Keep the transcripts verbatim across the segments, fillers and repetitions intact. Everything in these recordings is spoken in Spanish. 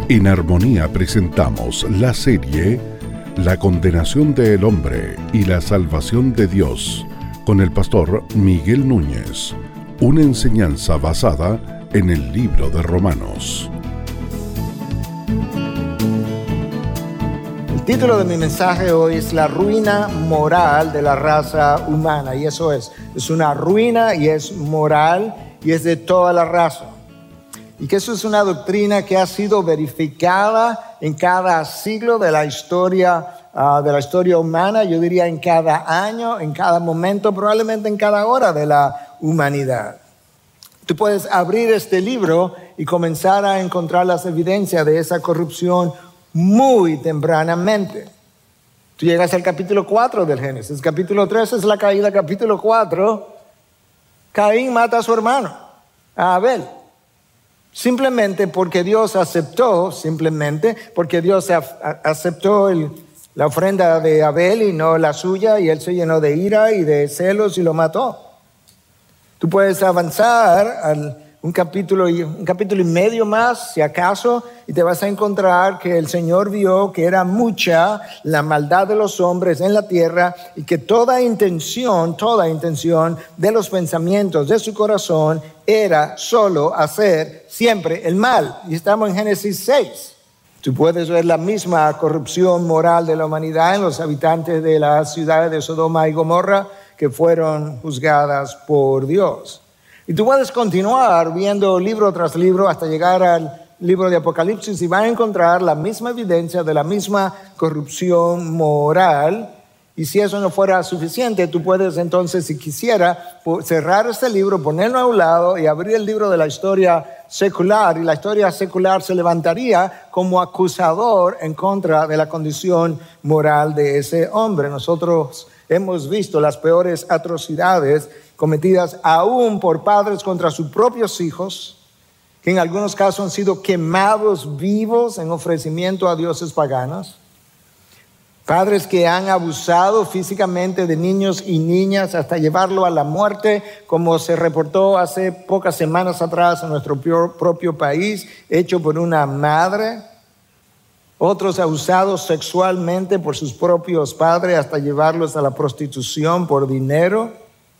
En Armonía presentamos la serie La condenación del hombre y la salvación de Dios con el pastor Miguel Núñez, una enseñanza basada en el libro de Romanos. El título de mi mensaje hoy es La ruina moral de la raza humana, y eso es, es una ruina y es moral y es de toda la raza. Y que eso es una doctrina que ha sido verificada en cada siglo de la historia, uh, de la historia humana, yo diría en cada año, en cada momento, probablemente en cada hora de la humanidad. Tú puedes abrir este libro y comenzar a encontrar las evidencias de esa corrupción muy tempranamente. Tú llegas al capítulo cuatro del Génesis, capítulo tres es la caída, capítulo cuatro, Caín mata a su hermano, a Abel. Simplemente porque Dios aceptó, simplemente porque Dios aceptó el, la ofrenda de Abel y no la suya, y él se llenó de ira y de celos y lo mató. Tú puedes avanzar al un capítulo, y, un capítulo y medio más, si acaso, y te vas a encontrar que el Señor vio que era mucha la maldad de los hombres en la tierra y que toda intención, toda intención de los pensamientos de su corazón era solo hacer siempre el mal. Y estamos en Génesis seis. Tú puedes ver la misma corrupción moral de la humanidad en los habitantes de las ciudades de Sodoma y Gomorra que fueron juzgadas por Dios. Y tú puedes continuar viendo libro tras libro hasta llegar al libro de Apocalipsis y vas a encontrar la misma evidencia de la misma corrupción moral. Y si eso no fuera suficiente, tú puedes entonces, si quisiera, cerrar este libro, ponerlo a un lado y abrir el libro de la historia secular. Y la historia secular se levantaría como acusador en contra de la condición moral de ese hombre. Nosotros hemos visto las peores atrocidades cometidas aún por padres contra sus propios hijos, que en algunos casos han sido quemados vivos en ofrecimiento a dioses paganos. Padres que han abusado físicamente de niños y niñas hasta llevarlo a la muerte, como se reportó hace pocas semanas atrás en nuestro propio país, hecho por una madre. Otros abusados sexualmente por sus propios padres hasta llevarlos a la prostitución por dinero.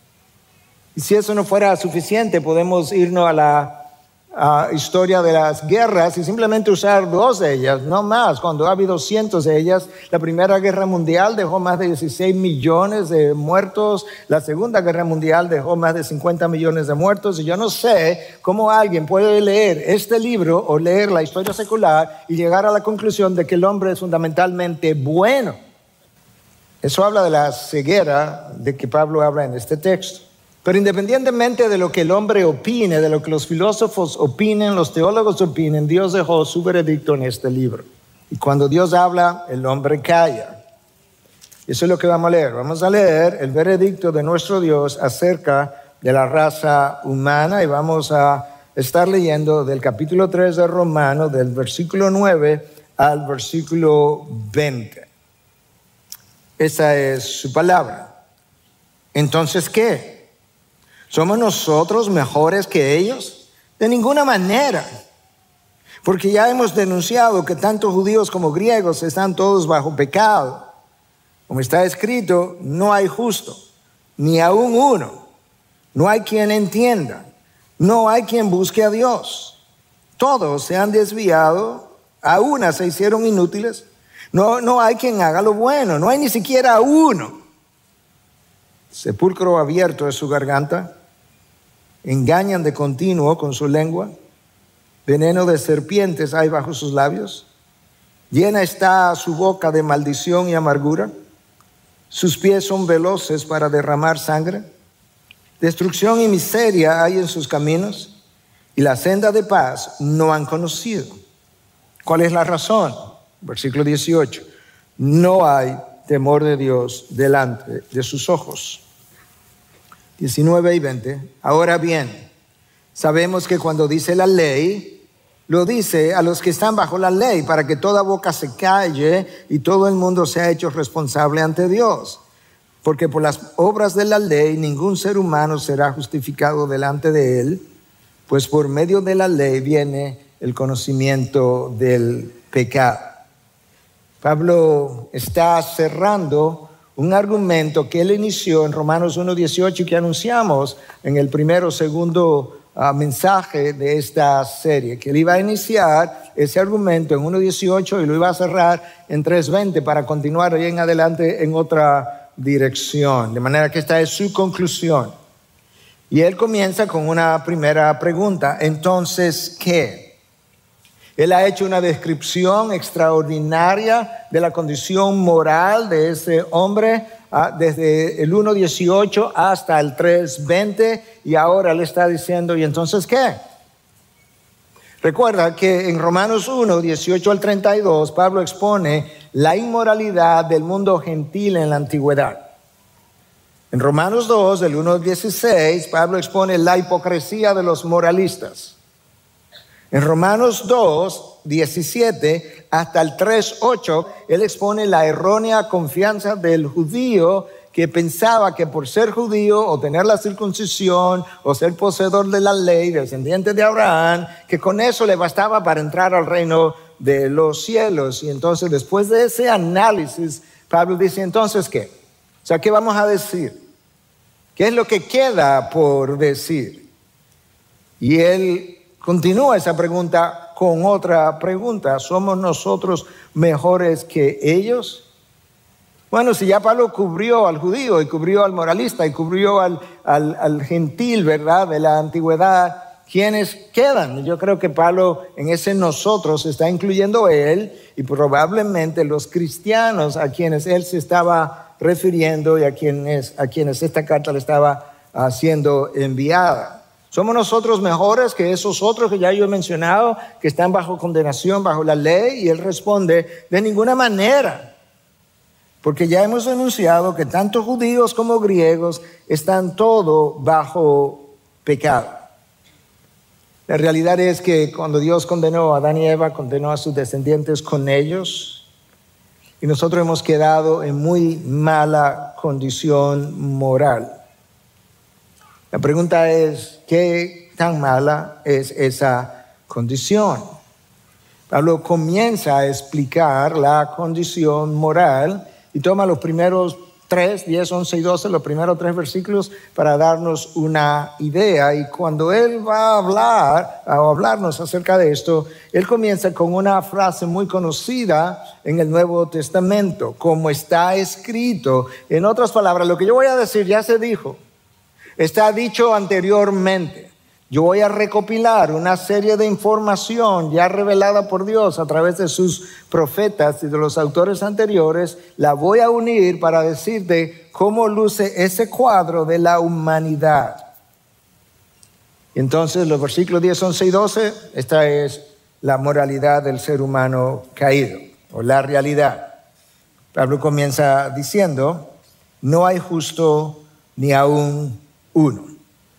Y si eso no fuera suficiente, podemos irnos a la a historia de las guerras y simplemente usar dos de ellas, no más, cuando ha habido cientos de ellas. La Primera Guerra Mundial dejó más de dieciséis millones de muertos, la Segunda Guerra Mundial dejó más de cincuenta millones de muertos, y yo no sé cómo alguien puede leer este libro o leer la historia secular y llegar a la conclusión de que el hombre es fundamentalmente bueno. Eso habla de la ceguera de que Pablo habla en este texto. Pero independientemente de lo que el hombre opine, de lo que los filósofos opinen, los teólogos opinen, Dios dejó su veredicto en este libro. Y cuando Dios habla, el hombre calla. Eso es lo que vamos a leer. Vamos a leer el veredicto de nuestro Dios acerca de la raza humana, y vamos a estar leyendo del capítulo tres de Romanos, del versículo nueve al versículo veinte. Esa es su palabra. Entonces, ¿qué? ¿Somos nosotros mejores que ellos? De ninguna manera. Porque ya hemos denunciado que tanto judíos como griegos están todos bajo pecado. Como está escrito, no hay justo, ni aun uno. No hay quien entienda. No hay quien busque a Dios. Todos se han desviado, a una se hicieron inútiles. No, no hay quien haga lo bueno. No hay ni siquiera uno. Sepulcro abierto es su garganta. Engañan de continuo con su lengua. Veneno de serpientes hay bajo sus labios. Llena está su boca de maldición y amargura. Sus pies son veloces para derramar sangre. Destrucción y miseria hay en sus caminos, y la senda de paz no han conocido. ¿Cuál es la razón? Versículo dieciocho. No hay temor de Dios delante de sus ojos. diecinueve y veinte. Ahora bien, sabemos que cuando dice la ley, lo dice a los que están bajo la ley, para que toda boca se calle y todo el mundo sea hecho responsable ante Dios. Porque por las obras de la ley ningún ser humano será justificado delante de él, pues por medio de la ley viene el conocimiento del pecado. Pablo está cerrando un argumento que él inició en Romanos uno dieciocho que anunciamos en el primero o segundo uh, mensaje de esta serie, que él iba a iniciar ese argumento en uno dieciocho y lo iba a cerrar en tres veinte para continuar ahí en adelante en otra dirección. De manera que esta es su conclusión. Y él comienza con una primera pregunta. Entonces, ¿qué? Él ha hecho una descripción extraordinaria de la condición moral de ese hombre uh, desde el uno dieciocho hasta el tres veinte y ahora le está diciendo, ¿y entonces qué? Recuerda que en Romanos uno dieciocho al treinta y dos Pablo expone la inmoralidad del mundo gentil en la antigüedad. En Romanos dos, del uno al dieciséis, Pablo expone la hipocresía de los moralistas. En Romanos dos, diecisiete hasta el tres, ocho, él expone la errónea confianza del judío que pensaba que por ser judío o tener la circuncisión o ser poseedor de la ley, descendiente de Abraham, que con eso le bastaba para entrar al reino de los cielos. Y entonces después de ese análisis, Pablo dice, entonces ¿qué? O sea, ¿qué vamos a decir? ¿Qué es lo que queda por decir? Y él continúa esa pregunta con otra pregunta. ¿Somos nosotros mejores que ellos? Bueno, si ya Pablo cubrió al judío y cubrió al moralista y cubrió al, al, al gentil, ¿verdad?, de la antigüedad, ¿quiénes quedan? Yo creo que Pablo en ese nosotros está incluyendo él y probablemente los cristianos a quienes él se estaba refiriendo y a quienes, a quienes esta carta le estaba siendo enviada. ¿Somos nosotros mejores que esos otros que ya yo he mencionado, que están bajo condenación, bajo la ley? Y él responde, de ninguna manera. Porque ya hemos anunciado que tanto judíos como griegos están todos bajo pecado. La realidad es que cuando Dios condenó a Adán y Eva, condenó a sus descendientes con ellos. Y nosotros hemos quedado en muy mala condición moral. La pregunta es, ¿qué tan mala es esa condición? Pablo comienza a explicar la condición moral y toma los primeros tres, diez, once y doce, los primeros tres versículos para darnos una idea. Y cuando él va a hablar, a hablarnos acerca de esto, él comienza con una frase muy conocida en el Nuevo Testamento, como está escrito. En otras palabras, lo que yo voy a decir ya se dijo, está dicho anteriormente. Yo voy a recopilar una serie de información ya revelada por Dios a través de sus profetas y de los autores anteriores. La voy a unir para decirte cómo luce ese cuadro de la humanidad. Y entonces los versículos diez, once y doce, esta es la moralidad del ser humano caído, o la realidad. Pablo comienza diciendo, no hay justo ni aún uno.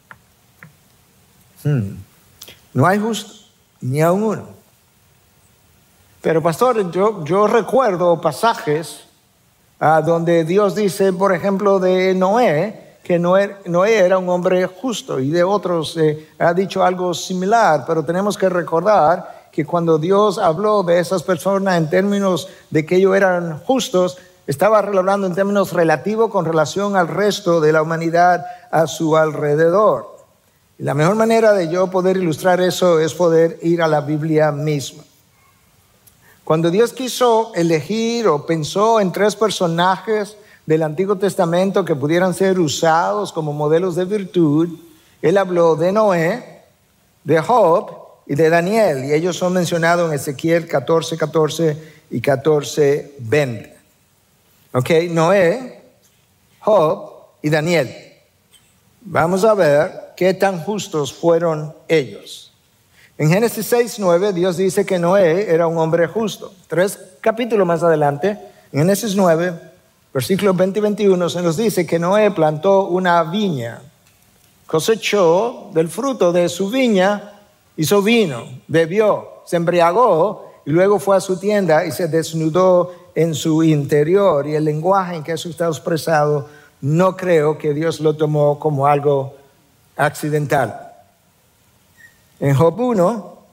Hmm. No hay justo ni aún uno. Pero pastor, yo, yo recuerdo pasajes uh, donde Dios dice, por ejemplo, de Noé, que Noé, Noé era un hombre justo, y de otros eh, ha dicho algo similar, pero tenemos que recordar que cuando Dios habló de esas personas en términos de que ellos eran justos, estaba hablando en términos relativos con relación al resto de la humanidad a su alrededor. Y la mejor manera de yo poder ilustrar eso es poder ir a la Biblia misma. Cuando Dios quiso elegir o pensó en tres personajes del Antiguo Testamento que pudieran ser usados como modelos de virtud, Él habló de Noé, de Job y de Daniel. Y ellos son mencionados en Ezequiel catorce, catorce y catorce, veinte. Ok, Noé, Job y Daniel. Vamos a ver qué tan justos fueron ellos. En Génesis seis, nueve, Dios dice que Noé era un hombre justo. Tres capítulos más adelante, en Génesis nueve, versículos veinte y veintiuno, se nos dice que Noé plantó una viña, cosechó del fruto de su viña, hizo vino, bebió, se embriagó y luego fue a su tienda y se desnudó en su interior. Y el lenguaje en que eso está expresado, no creo que Dios lo tomó como algo accidental. En Job uno,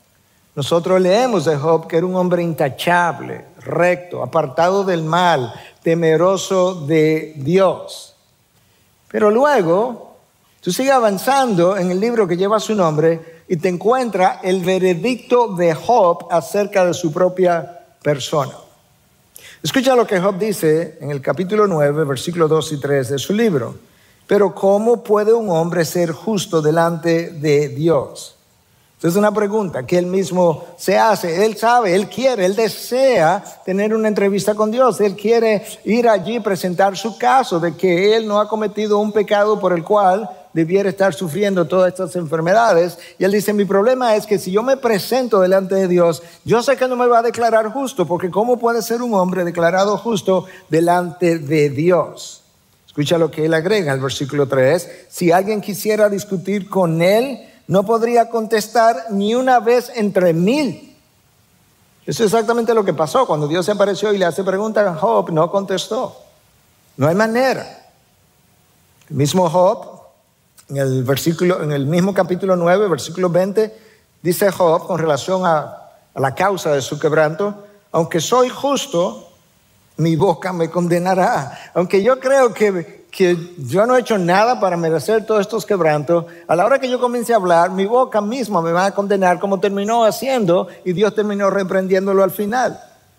Nosotros leemos de Job que era un hombre intachable, recto, apartado del mal, temeroso de Dios. Pero luego, tú sigues avanzando en el libro que lleva su nombre y te encuentras el veredicto de Job acerca de su propia persona. Escucha lo que Job dice en el capítulo nueve, versículos dos y tres de su libro. Pero ¿cómo puede un hombre ser justo delante de Dios? Entonces es una pregunta que él mismo se hace. Él sabe, él quiere, él desea tener una entrevista con Dios. Él quiere ir allí y presentar su caso de que él no ha cometido un pecado por el cual debiera estar sufriendo todas estas enfermedades. Y él dice, mi problema es que si yo me presento delante de Dios, yo sé que no me va a declarar justo, porque ¿cómo puede ser un hombre declarado justo delante de Dios? Escucha lo que él agrega en el versículo tres. Si alguien quisiera discutir con él, no podría contestar ni una vez entre mil. Eso es exactamente lo que pasó. Cuando Dios se apareció y le hace preguntas a Job, no contestó. No hay manera. El mismo Job, en el, versículo, en el mismo capítulo nueve, versículo veinte, dice Job con relación a, a la causa de su quebranto, aunque soy justo, mi boca me condenará. Aunque yo creo que... que yo no he hecho nada para merecer todos estos quebrantos, a la hora que yo comience a hablar, mi boca misma me va a condenar como terminó haciendo y Dios terminó reprendiéndolo al final.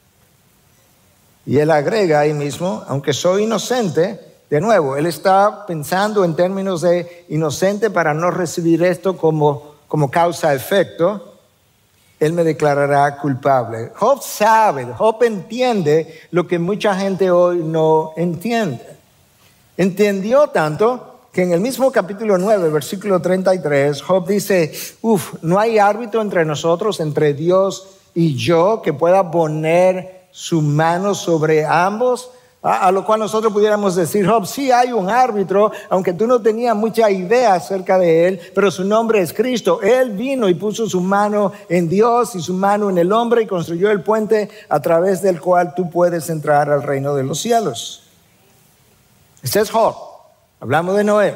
Y él agrega ahí mismo, aunque soy inocente, de nuevo, él está pensando en términos de inocente para no recibir esto como, como causa-efecto, él me declarará culpable. Job sabe, Job entiende lo que mucha gente hoy no entiende. Entendió tanto que en el mismo capítulo nueve, versículo treinta y tres, Job dice, uff, no hay árbitro entre nosotros, entre Dios y yo, que pueda poner su mano sobre ambos. A, a lo cual nosotros pudiéramos decir, Job, sí hay un árbitro, aunque tú no tenías mucha idea acerca de él, pero su nombre es Cristo. Él vino y puso su mano en Dios y su mano en el hombre y construyó el puente a través del cual tú puedes entrar al reino de los cielos. Este es Job. Hablamos de Noé.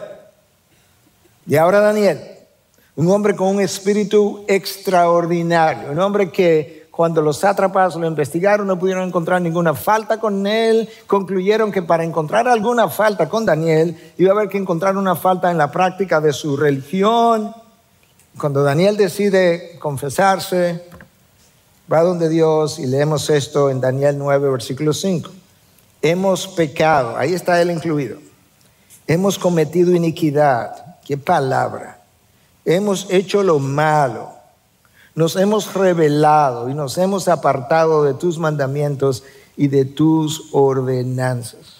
Y ahora Daniel, un hombre con un espíritu extraordinario, un hombre que cuando los sátrapas lo investigaron no pudieron encontrar ninguna falta con él, concluyeron que para encontrar alguna falta con Daniel iba a haber que encontrar una falta en la práctica de su religión. Cuando Daniel decide confesarse, va donde Dios y leemos esto en Daniel nueve, versículo cinco. Hemos pecado, ahí está él incluido. Hemos cometido iniquidad, qué palabra. Hemos hecho lo malo. Nos hemos rebelado y nos hemos apartado de tus mandamientos y de tus ordenanzas.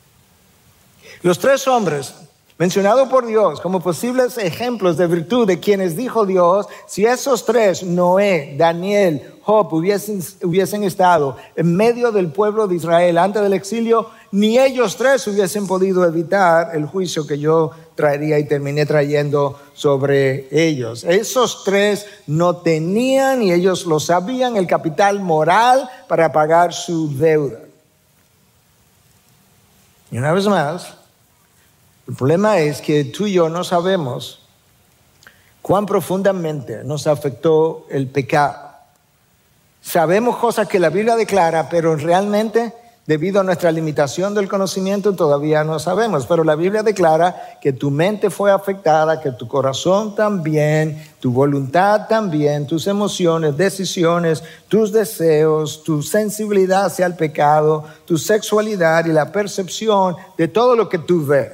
Los tres hombres mencionados por Dios como posibles ejemplos de virtud de quienes dijo Dios, si esos tres, Noé, Daniel, Job, hubiesen, hubiesen estado en medio del pueblo de Israel antes del exilio, ni ellos tres hubiesen podido evitar el juicio que yo traería y terminé trayendo sobre ellos. Esos tres no tenían, y ellos lo sabían, el capital moral para pagar su deuda. Y una vez más, el problema es que tú y yo no sabemos cuán profundamente nos afectó el pecado. Sabemos cosas que la Biblia declara, pero realmente, debido a nuestra limitación del conocimiento, todavía no sabemos. Pero la Biblia declara que tu mente fue afectada, que tu corazón también, tu voluntad también, tus emociones, decisiones, tus deseos, tu sensibilidad hacia el pecado, tu sexualidad y la percepción de todo lo que tú ves.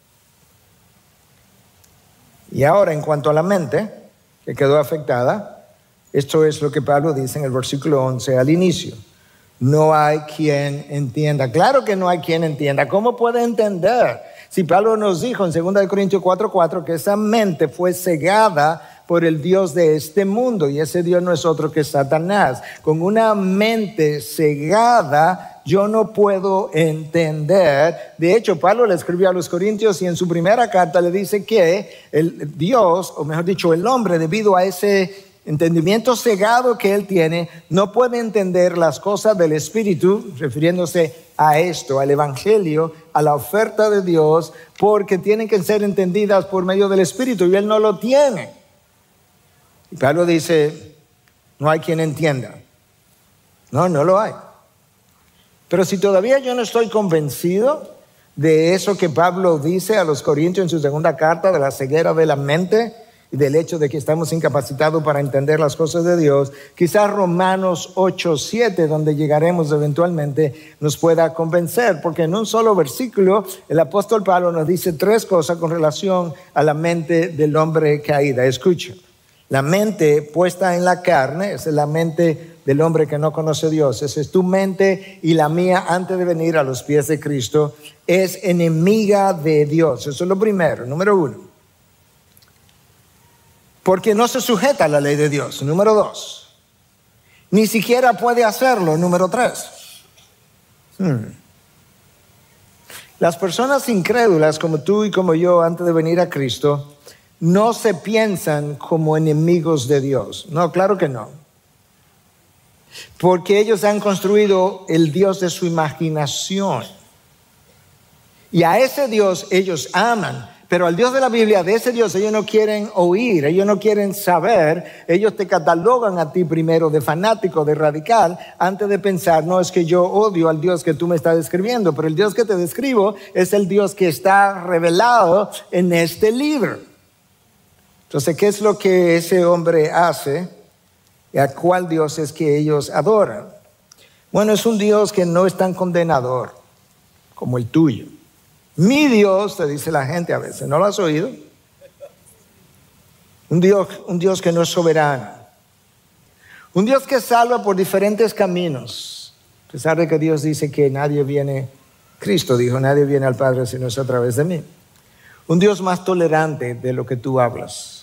Y ahora, en cuanto a la mente, que quedó afectada, esto es lo que Pablo dice en el versículo once al inicio. No hay quien entienda. Claro que no hay quien entienda. ¿Cómo puede entender? Si Pablo nos dijo en segunda de Corintios cuatro cuatro que esa mente fue cegada por el Dios de este mundo, y ese Dios no es otro que Satanás. Con una mente cegada yo no puedo entender. De hecho, Pablo le escribió a los Corintios y en su primera carta le dice que el Dios, o mejor dicho, el hombre, debido a ese entendimiento cegado que él tiene, no puede entender las cosas del Espíritu, refiriéndose a esto, al Evangelio, a la oferta de Dios, porque tienen que ser entendidas por medio del Espíritu y él no lo tiene. Y Pablo dice, No hay quien entienda. No, no lo hay. Pero si todavía yo no estoy convencido de eso que Pablo dice a los Corintios en su segunda carta, de la ceguera de la mente y del hecho de que estamos incapacitados para entender las cosas de Dios, quizás Romanos ocho, siete, donde llegaremos eventualmente, nos pueda convencer, porque en un solo versículo el apóstol Pablo nos dice tres cosas con relación a la mente del hombre caída. Escuchen, la mente puesta en la carne, esa es la mente del hombre que no conoce a Dios. Esa es tu mente y la mía antes de venir a los pies de Cristo. Es enemiga de Dios. Eso es lo primero, número uno. Porque no se sujeta a la ley de Dios, número dos. Ni siquiera puede hacerlo, número tres. Hmm. Las personas incrédulas como tú y como yo antes de venir a Cristo no se piensan como enemigos de Dios. No, claro que no. Porque ellos han construido el Dios de su imaginación. Y a ese Dios ellos aman. Pero al Dios de la Biblia, de ese Dios ellos no quieren oír, ellos no quieren saber. Ellos te catalogan a ti primero de fanático, de radical, antes de pensar, no es que yo odio al Dios que tú me estás describiendo, pero el Dios que te describo es el Dios que está revelado en este libro. Entonces, ¿qué es lo que ese hombre hace? ¿Y a cuál Dios es que ellos adoran? Bueno, es un Dios que no es tan condenador como el tuyo. Mi Dios, te dice la gente a veces, ¿no lo has oído? Un Dios, un Dios que no es soberano. Un Dios que salva por diferentes caminos. A pesar de que Dios dice que nadie viene, Cristo dijo, nadie viene al Padre sino es a través de mí. Un Dios más tolerante de lo que tú hablas.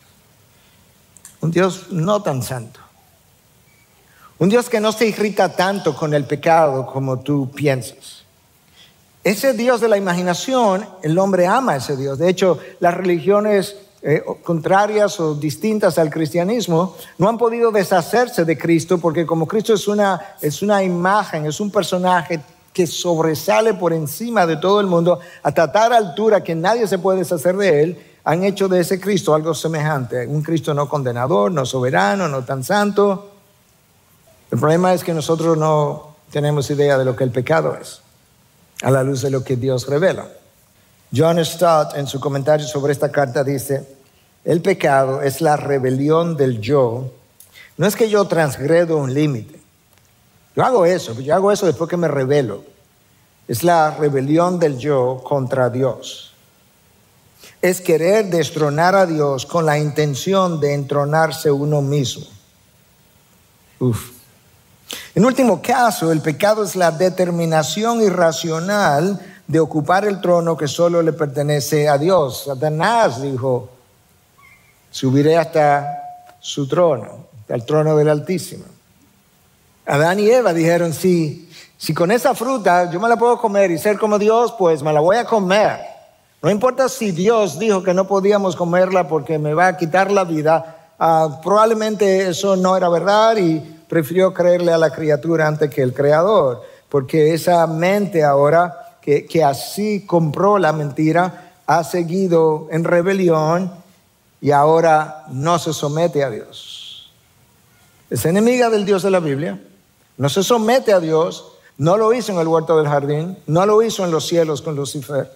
Un Dios no tan santo. Un Dios que no se irrita tanto con el pecado como tú piensas. Ese Dios de la imaginación, el hombre ama a ese Dios. De hecho, las religiones eh, contrarias o distintas al cristianismo no han podido deshacerse de Cristo, porque como Cristo es una, es una imagen, es un personaje que sobresale por encima de todo el mundo hasta tal altura que nadie se puede deshacer de él, han hecho de ese Cristo algo semejante. Un Cristo no condenador, no soberano, no tan santo. El problema es que nosotros no tenemos idea de lo que el pecado es, a la luz de lo que Dios revela. John Stott, en su comentario sobre esta carta, dice: el pecado es la rebelión del yo. No es que yo transgredo un límite. Yo hago eso, yo hago eso después que me rebelo. Es la rebelión del yo contra Dios. Es querer destronar a Dios con la intención de entronarse uno mismo. Uf. En último caso, el pecado es la determinación irracional de ocupar el trono que solo le pertenece a Dios. Satanás dijo: subiré hasta su trono, hasta el trono del Altísimo. Adán y Eva dijeron: sí, si con esa fruta yo me la puedo comer y ser como Dios, pues me la voy a comer. No importa si Dios dijo que no podíamos comerla porque me va a quitar la vida. Uh, probablemente eso no era verdad y prefirió creerle a la criatura antes que el Creador, porque esa mente ahora que, que así compró la mentira ha seguido en rebelión y ahora no se somete a Dios. Es enemiga del Dios de la Biblia, no se somete a Dios, no lo hizo en el huerto del jardín, no lo hizo en los cielos con Lucifer.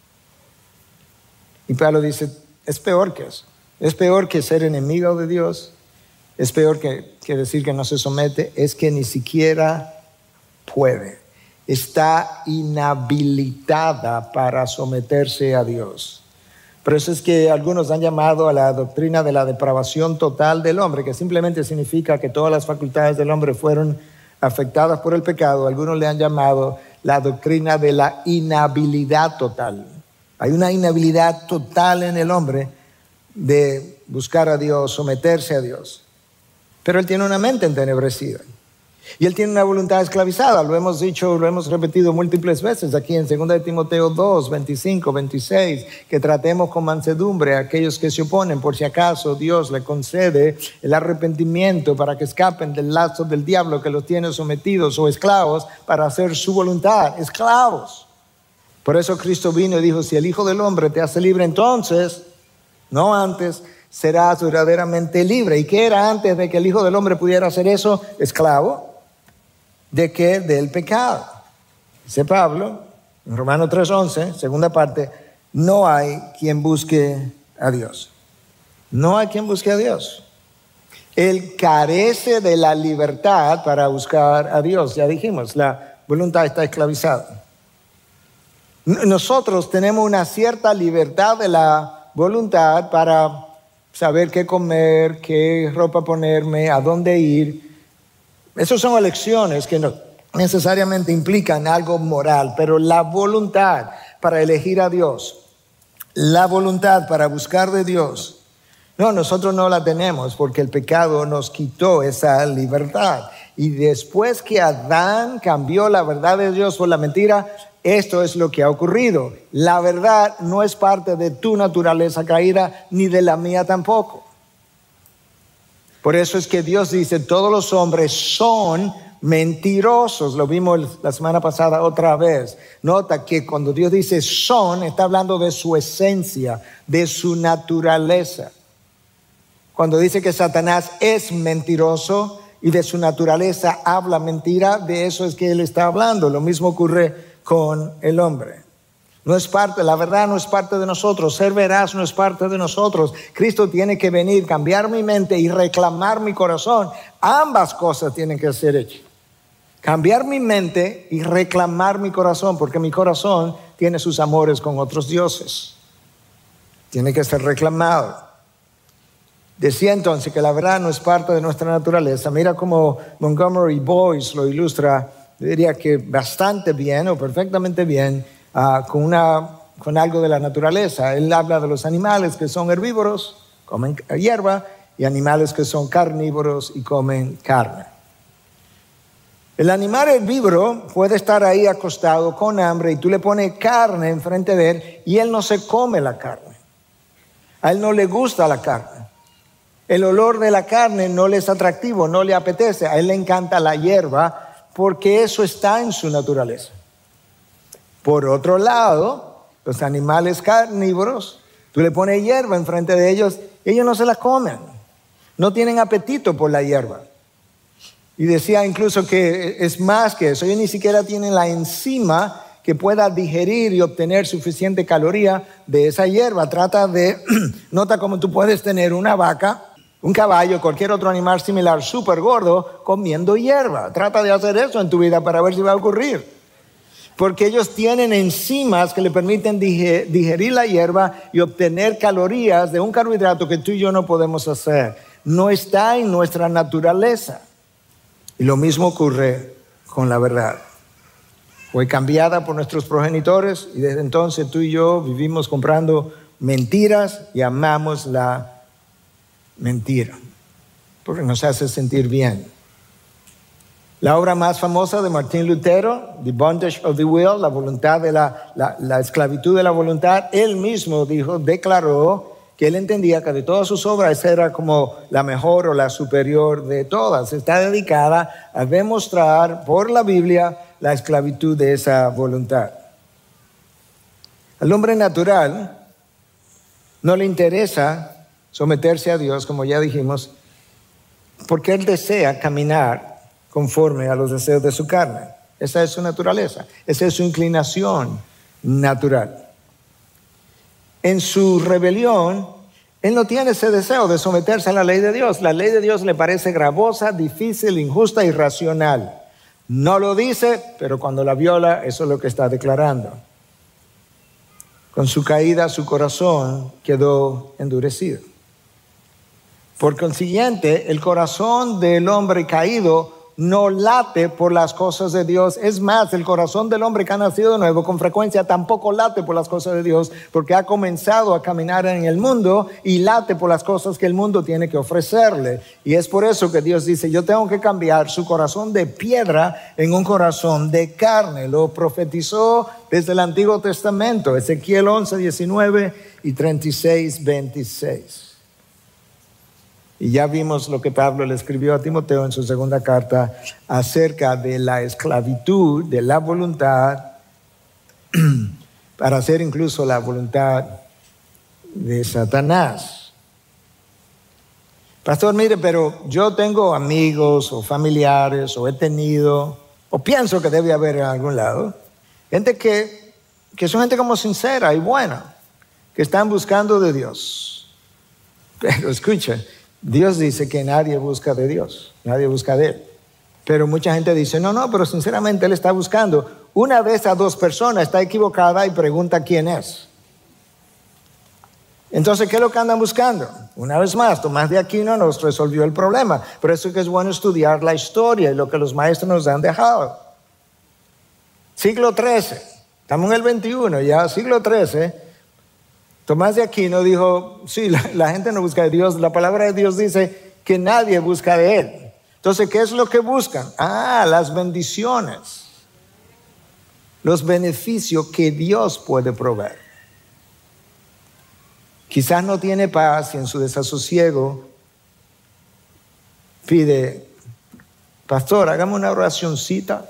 Y Pablo dice, es peor que eso. Es peor que ser enemigo de Dios. Es peor que, que decir que no se somete. Es que ni siquiera puede. Está inhabilitada para someterse a Dios. Por eso es que algunos han llamado a la doctrina de la depravación total del hombre, que simplemente significa que todas las facultades del hombre fueron afectadas por el pecado. Algunos le han llamado la doctrina de la inhabilidad total. Hay una inhabilidad total en el hombre de buscar a Dios, someterse a Dios. Pero él tiene una mente entenebrecida. Y él tiene una voluntad esclavizada. Lo hemos dicho, lo hemos repetido múltiples veces aquí en segunda de Timoteo dos, veinticinco, veintiséis, que tratemos con mansedumbre a aquellos que se oponen, por si acaso Dios le concede el arrepentimiento para que escapen del lazo del diablo que los tiene sometidos o esclavos para hacer su voluntad. Esclavos. Por eso Cristo vino y dijo, si el Hijo del Hombre te hace libre, entonces, no antes, serás verdaderamente libre. ¿Y qué era antes de que el Hijo del Hombre pudiera hacer eso? Esclavo. ¿De qué? Del pecado. Dice Pablo, en Romanos tres once, segunda parte, no hay quien busque a Dios. No hay quien busque a Dios. Él carece de la libertad para buscar a Dios. Ya dijimos, la voluntad está esclavizada. Nosotros tenemos una cierta libertad de la voluntad para saber qué comer, qué ropa ponerme, a dónde ir. Esas son elecciones que no necesariamente implican algo moral, pero la voluntad para elegir a Dios, la voluntad para buscar de Dios, no, nosotros no la tenemos porque el pecado nos quitó esa libertad. Y después que Adán cambió la verdad de Dios por la mentira, esto es lo que ha ocurrido. La verdad no es parte de tu naturaleza caída, ni de la mía tampoco. Por eso es que Dios dice, todos los hombres son mentirosos. Lo vimos la semana pasada otra vez. Nota que cuando Dios dice son, está hablando de su esencia, de su naturaleza. Cuando dice que Satanás es mentiroso y de su naturaleza habla mentira, de eso es que él está hablando. Lo mismo ocurre con el hombre. No es parte, la verdad no es parte de nosotros. Ser veraz no es parte de nosotros. Cristo tiene que venir, cambiar mi mente y reclamar mi corazón. Ambas cosas tienen que ser hechas. Cambiar mi mente y reclamar mi corazón, porque mi corazón tiene sus amores con otros dioses. Tiene que ser reclamado. Decía entonces que la verdad no es parte de nuestra naturaleza. Mira cómo Montgomery Boyce lo ilustra, diría que bastante bien o perfectamente bien, uh, con, una, con algo de la naturaleza. Él habla de los animales que son herbívoros, comen hierba, y animales que son carnívoros y comen carne. El animal herbívoro puede estar ahí acostado con hambre y tú le pones carne enfrente de él y él no se come la carne. A él no le gusta la carne. El olor de la carne no le es atractivo, no le apetece. A él le encanta la hierba porque eso está en su naturaleza. Por otro lado, los animales carnívoros, tú le pones hierba enfrente de ellos, ellos no se la comen. No tienen apetito por la hierba. Y decía incluso que es más que eso. Ellos ni siquiera tienen la enzima que pueda digerir y obtener suficiente caloría de esa hierba. Trata de, nota cómo tú puedes tener una vaca, un caballo, cualquier otro animal similar, súper gordo, comiendo hierba. Trata de hacer eso en tu vida para ver si va a ocurrir. Porque ellos tienen enzimas que le permiten digerir la hierba y obtener calorías de un carbohidrato que tú y yo no podemos hacer. No está en nuestra naturaleza. Y lo mismo ocurre con la verdad. Fue cambiada por nuestros progenitores y desde entonces tú y yo vivimos comprando mentiras y amamos la mentira, porque nos hace sentir bien. La obra más famosa de Martín Lutero, The Bondage of the Will, la voluntad de la, la, la esclavitud de la voluntad, él mismo dijo, declaró que él entendía que de todas sus obras esa era como la mejor o la superior de todas. Está dedicada a demostrar por la Biblia la esclavitud de esa voluntad. Al hombre natural no le interesa someterse a Dios, como ya dijimos, porque él desea caminar conforme a los deseos de su carne. Esa es su naturaleza, esa es su inclinación natural. En su rebelión, él no tiene ese deseo de someterse a la ley de Dios. La ley de Dios le parece gravosa, difícil, injusta, irracional. No lo dice, pero cuando la viola, eso es lo que está declarando. Con su caída, su corazón quedó endurecido. Por consiguiente, el corazón del hombre caído no late por las cosas de Dios. Es más, el corazón del hombre que ha nacido de nuevo con frecuencia tampoco late por las cosas de Dios, porque ha comenzado a caminar en el mundo y late por las cosas que el mundo tiene que ofrecerle. Y es por eso que Dios dice, yo tengo que cambiar su corazón de piedra en un corazón de carne. Lo profetizó desde el Antiguo Testamento, Ezequiel once, diecinueve y treinta y seis, veintiséis. Y ya vimos lo que Pablo le escribió a Timoteo en su segunda carta acerca de la esclavitud de la voluntad para hacer incluso la voluntad de Satanás. Pastor, mire, pero yo tengo amigos o familiares o he tenido, o pienso que debe haber en algún lado, gente que, que son gente como sincera y buena, que están buscando de Dios. Pero escucha, Dios dice que nadie busca de Dios, nadie busca de Él. Pero mucha gente dice, no, no, pero sinceramente Él está buscando. Una de esas dos personas está equivocada y pregunta quién es. Entonces, ¿qué es lo que andan buscando? Una vez más, Tomás de Aquino nos resolvió el problema. Por eso es que es bueno estudiar la historia y lo que los maestros nos han dejado. Siglo trece, estamos en el veintiuno ya, siglo trece. Tomás de Aquino dijo, sí, la, la gente no busca de Dios. La palabra de Dios dice que nadie busca de Él. Entonces, ¿qué es lo que buscan? Ah, las bendiciones. Los beneficios que Dios puede proveer. Quizás no tiene paz y en su desasosiego pide, pastor, hágame una oracioncita.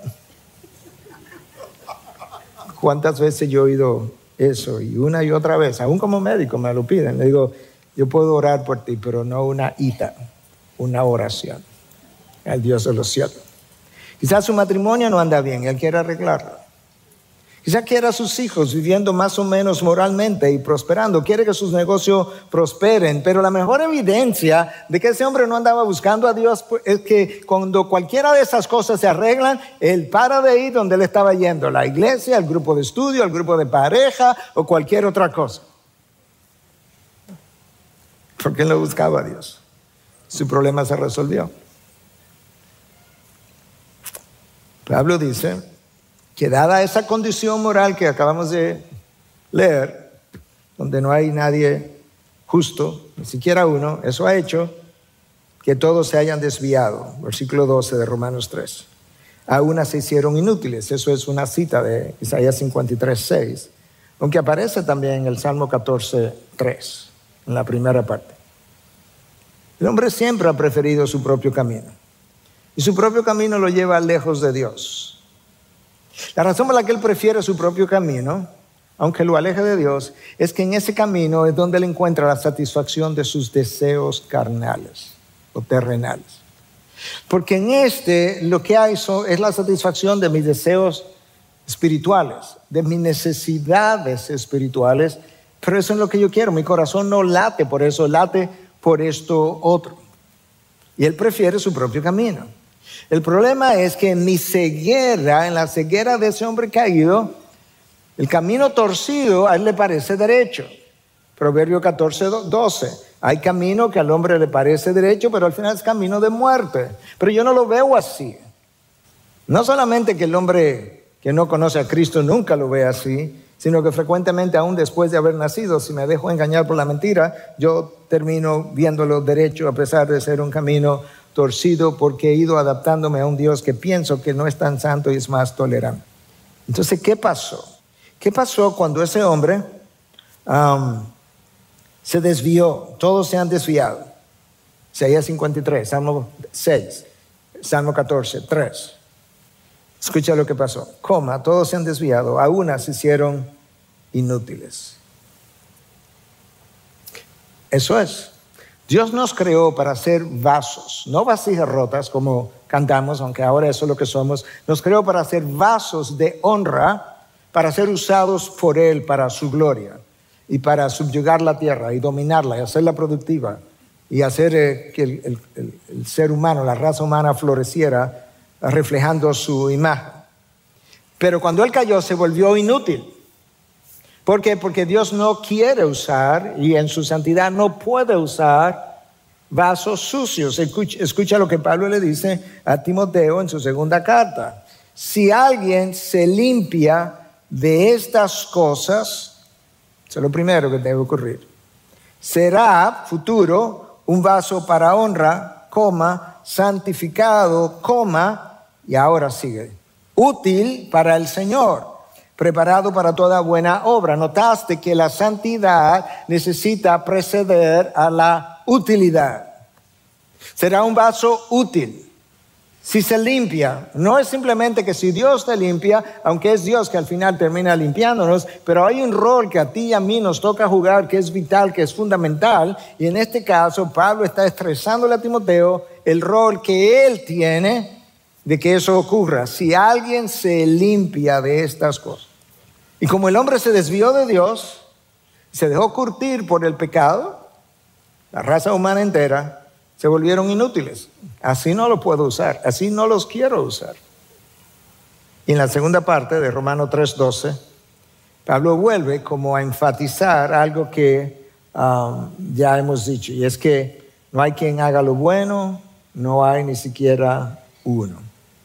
¿Cuántas veces yo he oído eso? Y una y otra vez, aún como médico me lo piden. Le digo, yo puedo orar por ti, pero no una ita, una oración al Dios de los cielos. Quizás su matrimonio no anda bien y Él quiere arreglarlo. Quizás quiera a sus hijos viviendo más o menos moralmente y prosperando. Quiere que sus negocios prosperen. Pero la mejor evidencia de que ese hombre no andaba buscando a Dios es que cuando cualquiera de esas cosas se arreglan, Él para de ir donde Él estaba yendo. La iglesia, el grupo de estudio, el grupo de pareja o cualquier otra cosa. Porque Él no buscaba a Dios. Su problema se resolvió. Pablo dice que dada esa condición moral que acabamos de leer, donde no hay nadie justo, ni siquiera uno, eso ha hecho que todos se hayan desviado. Versículo doce de Romanos tres. A unas se hicieron inútiles. Eso es una cita de Isaías cincuenta y tres, seis, aunque aparece también en el Salmo catorce, tres, en la primera parte. El hombre siempre ha preferido su propio camino. Y su propio camino lo lleva lejos de Dios. La razón por la que él prefiere su propio camino, aunque lo aleje de Dios, es que en ese camino es donde él encuentra la satisfacción de sus deseos carnales o terrenales. Porque en este lo que hay es la satisfacción de mis deseos espirituales, de mis necesidades espirituales, pero eso es lo que yo quiero. Mi corazón no late por eso, late por esto otro. Y él prefiere su propio camino. El problema es que en mi ceguera, en la ceguera de ese hombre caído, el camino torcido a él le parece derecho. Proverbio catorce, doce. Hay camino que al hombre le parece derecho, pero al final es camino de muerte. Pero yo no lo veo así. No solamente que el hombre que no conoce a Cristo nunca lo ve así, sino que frecuentemente aún después de haber nacido, si me dejo engañar por la mentira, yo termino viéndolo derecho a pesar de ser un camino torcido, porque he ido adaptándome a un Dios que pienso que no es tan santo y es más tolerante. Entonces, ¿qué pasó? ¿Qué pasó cuando ese hombre um, se desvió? Todos se han desviado. Isaías cincuenta y tres, Salmo seis, Salmo catorce, tres. Escucha lo que pasó. Coma, todos se han desviado, a unas se hicieron inútiles. Eso es. Dios nos creó para ser vasos, no vasijas rotas como cantamos, aunque ahora eso es lo que somos. Nos creó para ser vasos de honra, para ser usados por Él para su gloria y para subyugar la tierra y dominarla y hacerla productiva y hacer eh, que el, el, el, el ser humano, la raza humana floreciera reflejando su imagen. Pero cuando Él cayó se volvió inútil. ¿Por qué? Porque Dios no quiere usar y en su santidad no puede usar vasos sucios. Escucha, escucha lo que Pablo le dice a Timoteo en su segunda carta. Si alguien se limpia de estas cosas, eso es lo primero que debe ocurrir, será futuro un vaso para honra, coma, santificado, coma, y ahora sigue, útil para el Señor, preparado para toda buena obra. Notaste que la santidad necesita preceder a la utilidad. Será un vaso útil. Si se limpia, no es simplemente que si Dios te limpia, aunque es Dios que al final termina limpiándonos, pero hay un rol que a ti y a mí nos toca jugar, que es vital, que es fundamental, y en este caso Pablo está estresándole a Timoteo el rol que él tiene de que eso ocurra. Si alguien se limpia de estas cosas. Y como el hombre se desvió de Dios, se dejó curtir por el pecado, la raza humana entera se volvieron inútiles. Así no lo puedo usar, así no los quiero usar. Y en la segunda parte de Romanos tres doce, Pablo vuelve como a enfatizar algo que um, ya hemos dicho, y es que no hay quien haga lo bueno, no hay ni siquiera uno.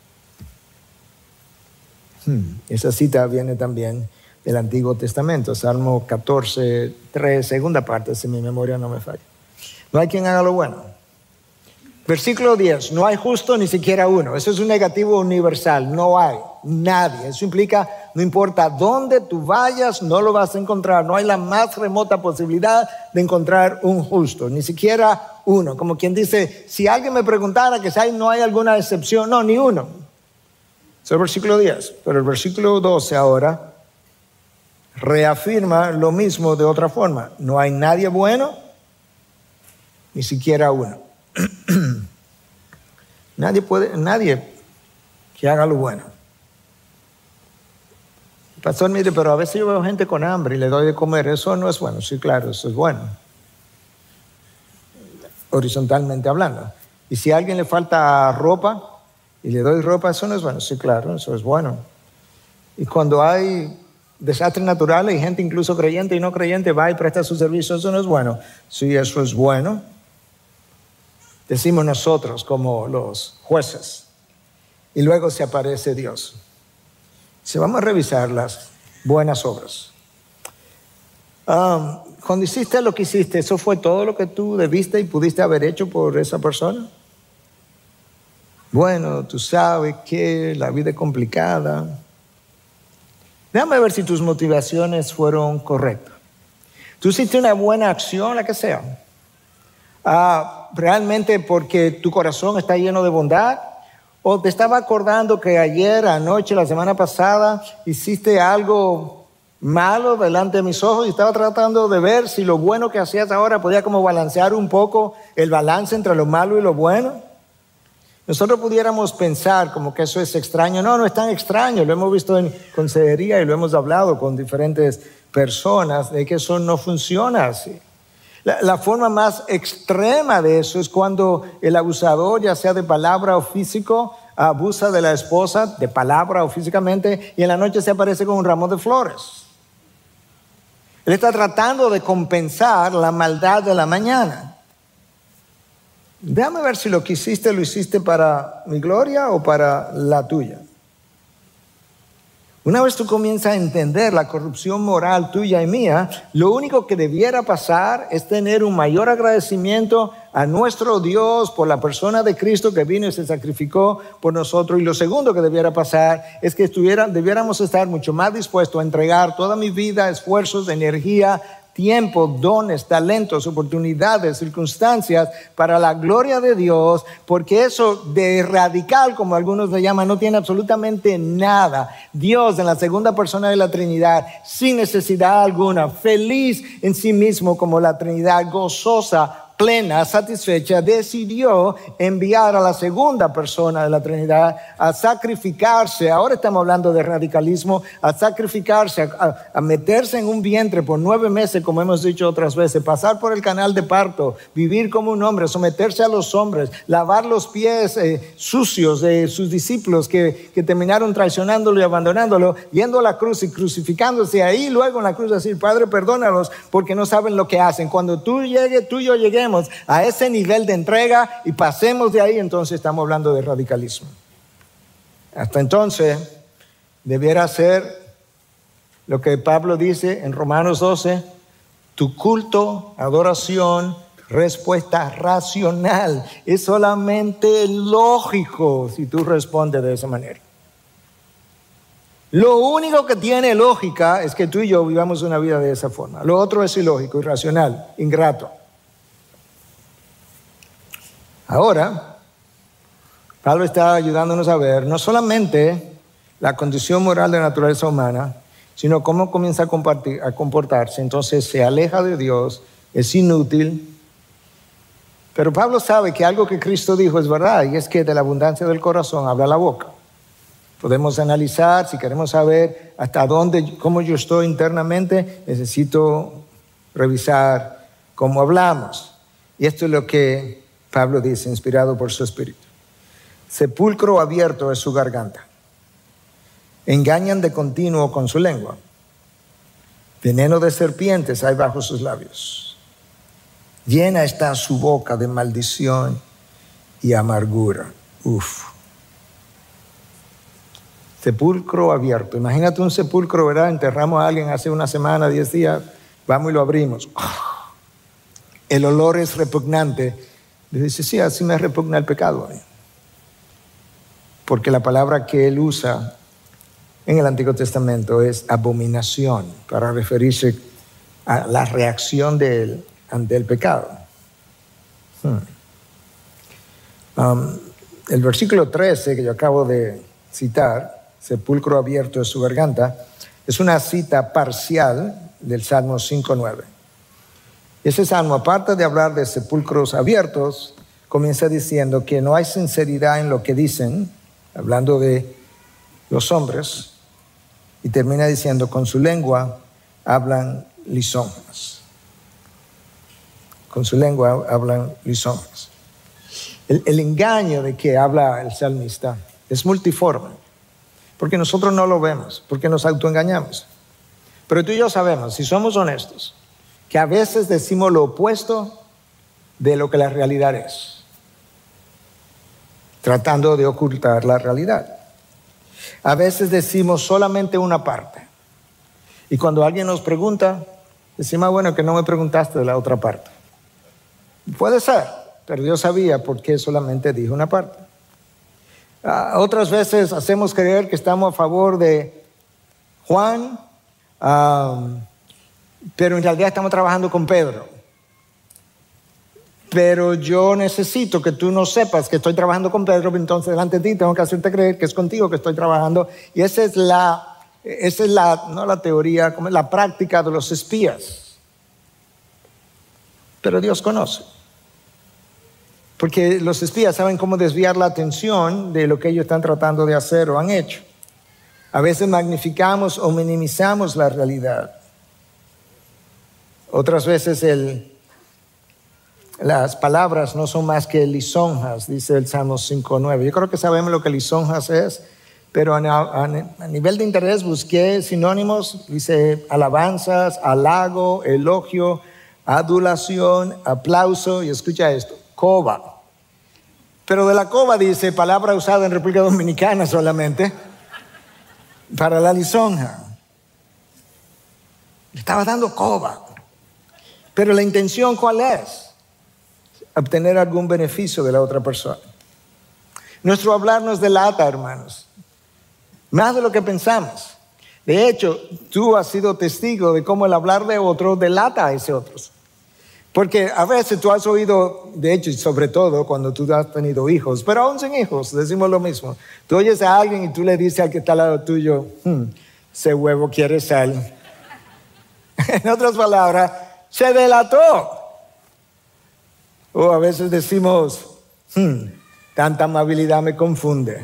Hmm. Esa cita viene también del Antiguo Testamento, Salmo catorce, tres, segunda parte, si mi memoria no me falla. No hay quien haga lo bueno. Versículo diez, no hay justo ni siquiera uno. Eso es un negativo universal, no hay, nadie. Eso implica, no importa dónde tú vayas, no lo vas a encontrar. No hay la más remota posibilidad de encontrar un justo, ni siquiera uno. Como quien dice, si alguien me preguntara que si hay, no hay alguna excepción, no, ni uno. Eso es el versículo diez, pero el versículo doce ahora reafirma lo mismo de otra forma. No hay nadie bueno, ni siquiera uno. Nadie puede, nadie que haga lo bueno. El pastor, mire, pero a veces yo veo gente con hambre y le doy de comer. Eso no es bueno. Sí, claro, eso es bueno. Horizontalmente hablando. Y si a alguien le falta ropa y le doy ropa, eso no es bueno. Sí, claro, eso es bueno. Y cuando hay desastres naturales y gente incluso creyente y no creyente va y presta su servicio, eso no es bueno. Sí, eso es bueno. Decimos nosotros como los jueces. Y luego se aparece Dios. Se vamos a revisar las buenas obras. Um, cuando hiciste lo que hiciste, ¿eso fue todo lo que tú debiste y pudiste haber hecho por esa persona? Bueno, tú sabes que la vida es complicada. Déjame ver si tus motivaciones fueron correctas. Tú hiciste una buena acción, la que sea. Ah, realmente porque tu corazón está lleno de bondad, o te estaba acordando que ayer, anoche, la semana pasada hiciste algo malo delante de mis ojos y estaba tratando de ver si lo bueno que hacías ahora podía como balancear un poco el balance entre lo malo y lo bueno. Nosotros pudiéramos pensar como que eso es extraño. No, no es tan extraño, lo hemos visto en consejería y lo hemos hablado con diferentes personas de que eso no funciona así. La, la forma más extrema de eso es cuando el abusador, ya sea de palabra o físico, abusa de la esposa, de palabra o físicamente, y en la noche se aparece con un ramo de flores. Él está tratando de compensar la maldad de la mañana. Déjame ver si lo que hiciste lo hiciste para mi gloria o para la tuya. Una vez tú comienzas a entender la corrupción moral tuya y mía, lo único que debiera pasar es tener un mayor agradecimiento a nuestro Dios por la persona de Cristo que vino y se sacrificó por nosotros. Y lo segundo que debiera pasar es que estuviera, debiéramos estar mucho más dispuestos a entregar toda mi vida, esfuerzos, energía, tiempo, dones, talentos, oportunidades, circunstancias para la gloria de Dios, porque eso de radical, como algunos le llaman, no tiene absolutamente nada. Dios en la segunda persona de la Trinidad, sin necesidad alguna, feliz en sí mismo como la Trinidad, gozosa, plena, satisfecha, decidió enviar a la segunda persona de la Trinidad a sacrificarse. Ahora estamos hablando de radicalismo, a sacrificarse, a, a meterse en un vientre por nueve meses, como hemos dicho otras veces, pasar por el canal de parto, vivir como un hombre, someterse a los hombres, lavar los pies eh, sucios de sus discípulos que, que terminaron traicionándolo y abandonándolo, yendo a la cruz y crucificándose ahí, luego en la cruz decir, Padre, perdónalos porque no saben lo que hacen. Cuando tú llegues, tú y yo lleguemos a ese nivel de entrega y pasemos de ahí, entonces estamos hablando de radicalismo. Hasta entonces debiera ser lo que Pablo dice en Romanos doce, tu culto, adoración, respuesta racional. Es solamente lógico si tú respondes de esa manera. Lo único que tiene lógica es que tú y yo vivamos una vida de esa forma. Lo otro es ilógico, irracional, ingrato. Ahora, Pablo está ayudándonos a ver no solamente la condición moral de la naturaleza humana, sino cómo comienza a, compartir, a comportarse. Entonces se aleja de Dios, es inútil. Pero Pablo sabe que algo que Cristo dijo es verdad, y es que de la abundancia del corazón habla la boca. Podemos analizar, si queremos saber hasta dónde, cómo yo estoy internamente, necesito revisar cómo hablamos. Y esto es lo que Pablo dice, inspirado por su espíritu. Sepulcro abierto es su garganta. Engañan de continuo con su lengua. Veneno de serpientes hay bajo sus labios. Llena está su boca de maldición y amargura. Uf. Sepulcro abierto. Imagínate un sepulcro, ¿verdad? Enterramos a alguien hace una semana, diez días, vamos y lo abrimos. El olor es repugnante. Dice, sí, así me repugna el pecado. Porque la palabra que él usa en el Antiguo Testamento es abominación, para referirse a la reacción de él ante el pecado. Hmm. Um, el versículo trece que yo acabo de citar, sepulcro abierto es su garganta, es una cita parcial del Salmo cinco nueve. Ese salmo, aparte de hablar de sepulcros abiertos, comienza diciendo que no hay sinceridad en lo que dicen, hablando de los hombres, y termina diciendo, con su lengua hablan lisonjas. Con su lengua hablan lisonjas. El, el engaño de que habla el salmista es multiforme, porque nosotros no lo vemos, porque nos autoengañamos. Pero tú y yo sabemos, si somos honestos, que a veces decimos lo opuesto de lo que la realidad es, tratando de ocultar la realidad. A veces decimos solamente una parte. Y cuando alguien nos pregunta, decimos, bueno, que no me preguntaste de la otra parte. Puede ser, pero Dios sabía por qué solamente dijo una parte. Uh, otras veces hacemos creer que estamos a favor de Juan, um, pero en realidad estamos trabajando con Pedro. Pero yo necesito que tú no sepas que estoy trabajando con Pedro, entonces delante de ti tengo que hacerte creer que es contigo que estoy trabajando. Y esa es la, esa es la, no la teoría, como la práctica de los espías. Pero Dios conoce. Porque los espías saben cómo desviar la atención de lo que ellos están tratando de hacer o han hecho. A veces magnificamos o minimizamos la realidad. Otras veces el... Las palabras no son más que lisonjas, dice el Salmo cinco nueve. Yo creo que sabemos lo que lisonjas es, pero a, a, a nivel de interés busqué sinónimos, dice alabanzas, halago, elogio, adulación, aplauso, y escucha esto, coba. Pero de la coba dice, palabra usada en República Dominicana solamente, para la lisonja. Le estaba dando coba. Pero la intención, ¿cuál es? Obtener algún beneficio de la otra persona. Nuestro hablar nos delata, hermanos, más de lo que pensamos. De hecho, tú has sido testigo de cómo el hablar de otro delata a ese otro. Porque a veces tú has oído, de hecho, y sobre todo cuando tú has tenido hijos, pero aún sin hijos, decimos lo mismo. Tú oyes a alguien y tú le dices al que está al lado tuyo, hmm, ese huevo quiere sal. En otras palabras, se delató. O a veces decimos, hmm, tanta amabilidad me confunde.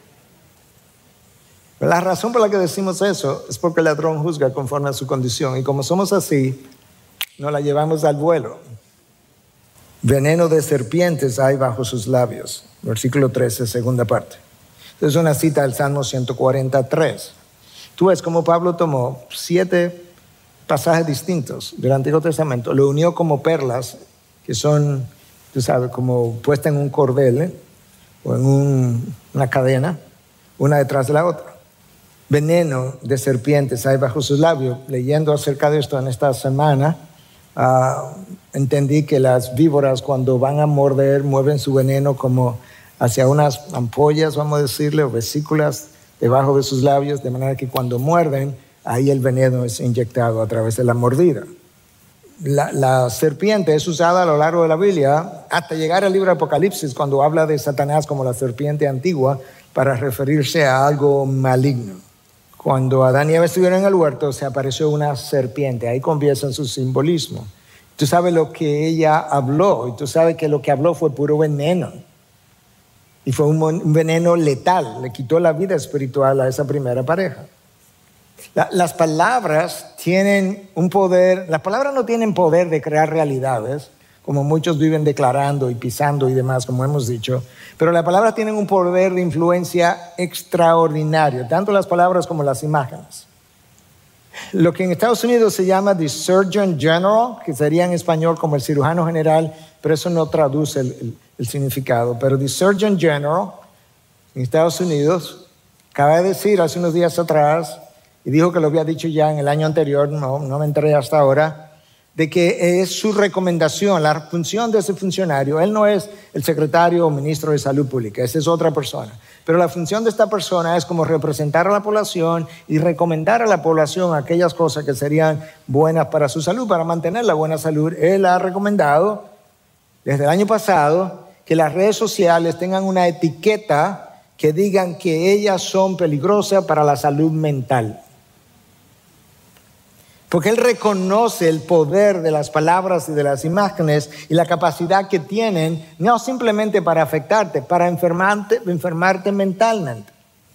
La razón por la que decimos eso es porque el ladrón juzga conforme a su condición. Y como somos así, nos la llevamos al vuelo. Veneno de serpientes hay bajo sus labios. Versículo trece, segunda parte. Es una cita del Salmo ciento cuarenta y tres. Tú ves cómo Pablo tomó siete pasajes distintos del Antiguo Testamento, lo unió como perlas, que son, tú sabes, como puestas en un cordel, ¿eh? o en un, una cadena, una detrás de la otra. Veneno de serpientes hay bajo sus labios. Leyendo acerca de esto en esta semana, uh, entendí que las víboras cuando van a morder mueven su veneno como hacia unas ampollas, vamos a decirle, o vesículas debajo de sus labios, de manera que cuando muerden, ahí el veneno es inyectado a través de la mordida. la, la serpiente es usada a lo largo de la Biblia hasta llegar al libro de Apocalipsis, cuando habla de Satanás como la serpiente antigua para referirse a algo maligno. Cuando Adán y Eva estuvieron en el huerto, se apareció una serpiente. Ahí comienza su simbolismo. Tú sabes lo que ella habló, y tú sabes que lo que habló fue puro veneno. Y fue un, un veneno letal, le quitó la vida espiritual a esa primera pareja. La, las palabras tienen un poder, las palabras no tienen poder de crear realidades, como muchos viven declarando y pisando y demás, como hemos dicho, pero las palabras tienen un poder de influencia extraordinario, tanto las palabras como las imágenes. Lo que en Estados Unidos se llama the Surgeon General, que sería en español como el cirujano general, pero eso no traduce el, el, el significado. Pero the Surgeon General en Estados Unidos acaba de decir hace unos días atrás, y dijo que lo había dicho ya en el año anterior, no, no me enteré hasta ahora, de que es su recomendación, la función de ese funcionario. Él no es el secretario o ministro de Salud Pública, esa es otra persona. Pero la función de esta persona es como representar a la población y recomendar a la población aquellas cosas que serían buenas para su salud, para mantener la buena salud. Él ha recomendado desde el año pasado que las redes sociales tengan una etiqueta que digan que ellas son peligrosas para la salud mental. Porque él reconoce el poder de las palabras y de las imágenes y la capacidad que tienen, no simplemente para afectarte, para enfermarte, enfermarte mentalmente.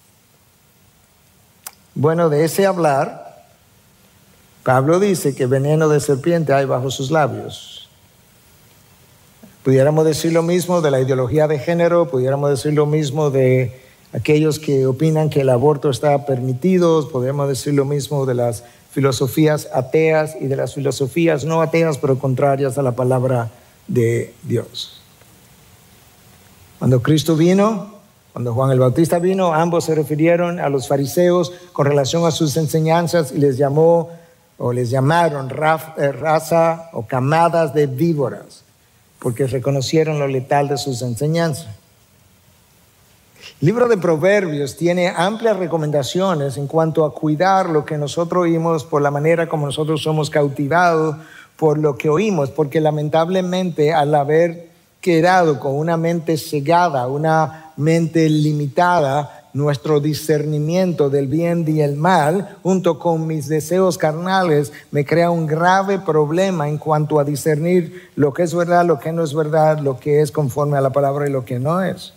Bueno, de ese hablar, Pablo dice que veneno de serpiente hay bajo sus labios. Pudiéramos decir lo mismo de la ideología de género, pudiéramos decir lo mismo de aquellos que opinan que el aborto está permitido, podríamos decir lo mismo de las filosofías ateas y de las filosofías no ateas, pero contrarias a la palabra de Dios. Cuando Cristo vino, cuando Juan el Bautista vino, ambos se refirieron a los fariseos con relación a sus enseñanzas y les llamó o les llamaron raza o camadas de víboras, porque reconocieron lo letal de sus enseñanzas. El libro de Proverbios tiene amplias recomendaciones en cuanto a cuidar lo que nosotros oímos, por la manera como nosotros somos cautivados por lo que oímos, porque lamentablemente al haber quedado con una mente cegada, una mente limitada, nuestro discernimiento del bien y el mal, junto con mis deseos carnales, me crea un grave problema en cuanto a discernir lo que es verdad, lo que no es verdad, lo que es conforme a la palabra y lo que no es.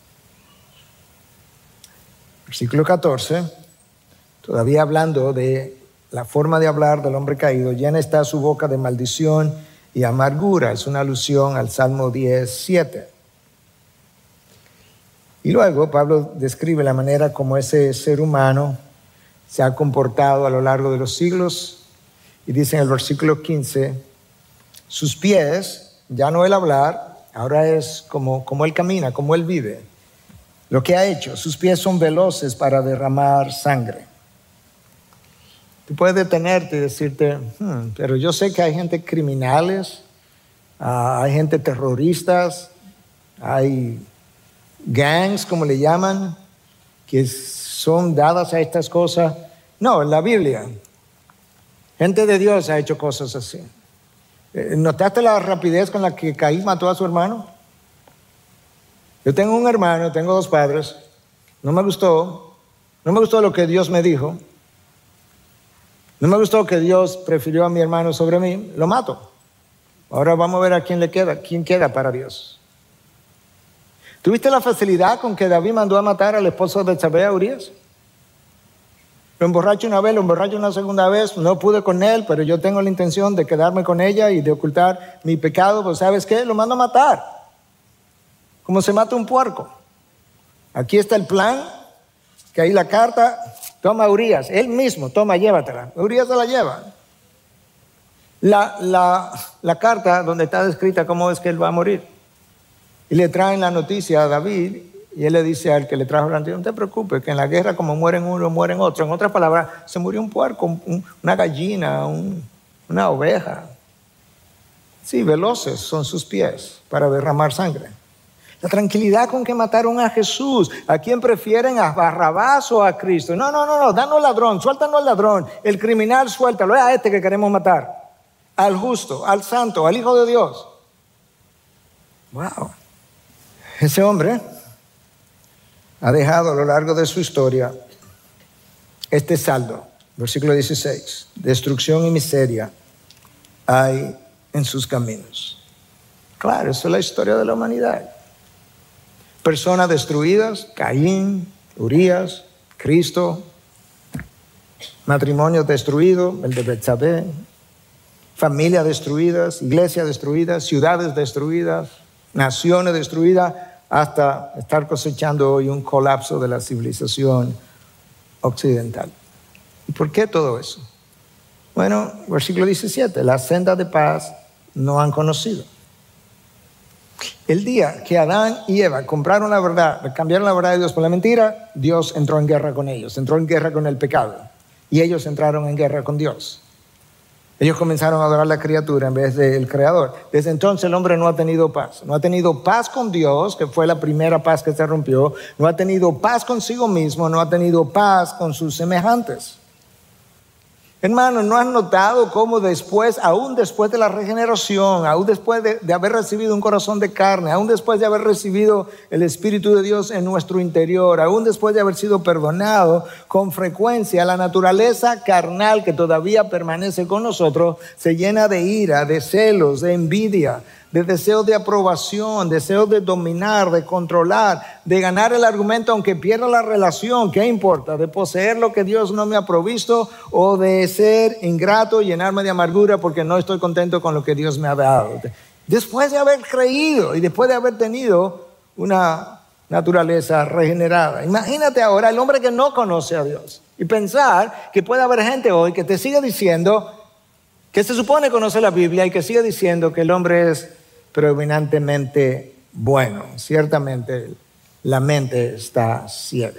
Versículo catorce, todavía hablando de la forma de hablar del hombre caído, llena está su boca de maldición y amargura. Es una alusión al Salmo diez, siete. Y luego Pablo describe la manera como ese ser humano se ha comportado a lo largo de los siglos. Y dice en el versículo quince, sus pies, ya no el hablar, ahora es como, como él camina, como él vive. Lo que ha hecho, sus pies son veloces para derramar sangre. Tú puedes detenerte y decirte, hmm, pero yo sé que hay gente criminales, uh, hay gente terroristas, hay gangs, como le llaman, que son dadas a estas cosas. No, en la Biblia, gente de Dios ha hecho cosas así. ¿Notaste la rapidez con la que Caín mató a su hermano? Yo tengo un hermano, tengo dos padres, no me gustó, no me gustó lo que Dios me dijo, no me gustó que Dios prefirió a mi hermano sobre mí, lo mato. Ahora vamos a ver a quién le queda, quién queda para Dios. ¿Tuviste la facilidad con que David mandó a matar al esposo de Betsabé, Urías? Lo emborracho una vez, lo emborracho una segunda vez, no pude con él, pero yo tengo la intención de quedarme con ella y de ocultar mi pecado, pues ¿sabes qué? Lo mando a matar. Como se mata un puerco. Aquí está el plan, que ahí la carta, toma Urías, él mismo, toma, llévatela. Urías se la lleva. La, la, la carta donde está descrita cómo es que él va a morir. Y le traen la noticia a David, y él le dice al que le trajo la noticia, no te preocupes, que en la guerra como mueren uno, mueren otro. En otras palabras, se murió un puerco, un, una gallina, un, una oveja. Sí, veloces son sus pies para derramar sangre. La tranquilidad con que mataron a Jesús. ¿A quién prefieren? ¿A Barrabás o a Cristo? No, no, no, no, danos al ladrón, suéltanos al ladrón. El criminal, suéltalo, es a este que queremos matar. al justo, al santo, al Hijo de Dios. Wow. Ese hombre ha dejado a lo largo de su historia este saldo. Versículo dieciséis. Destrucción y miseria hay en sus caminos. Claro, eso es la historia de la humanidad. Personas destruidas, Caín, Urías, Cristo, matrimonio destruido, el de Betsabé, familias destruidas, iglesias destruidas, ciudades destruidas, naciones destruidas, hasta estar cosechando hoy un colapso de la civilización occidental. ¿Y por qué todo eso? Bueno, versículo diecisiete, la senda de paz no han conocido. El día que Adán y Eva compraron la verdad, cambiaron la verdad de Dios por la mentira, Dios entró en guerra con ellos, entró en guerra con el pecado. Y ellos entraron en guerra con Dios. Ellos comenzaron a adorar a la criatura en vez del Creador. Desde entonces el hombre no ha tenido paz. No ha tenido paz con Dios, que fue la primera paz que se rompió. No ha tenido paz consigo mismo, no ha tenido paz con sus semejantes. Hermanos, ¿no han notado cómo después, aún después de la regeneración, aún después de, de haber recibido un corazón de carne, aún después de haber recibido el Espíritu de Dios en nuestro interior, aún después de haber sido perdonado, con frecuencia la naturaleza carnal que todavía permanece con nosotros se llena de ira, de celos, de envidia, de deseos de aprobación, deseos de dominar, de controlar, de ganar el argumento aunque pierda la relación? ¿Qué importa? ¿De poseer lo que Dios no me ha provisto o de ser ingrato y llenarme de amargura porque no estoy contento con lo que Dios me ha dado? Después de haber creído y después de haber tenido una naturaleza regenerada. Imagínate ahora el hombre que no conoce a Dios y pensar que puede haber gente hoy que te sigue diciendo, que se supone conoce la Biblia y que sigue diciendo que el hombre es predominantemente bueno. Ciertamente la mente está ciega.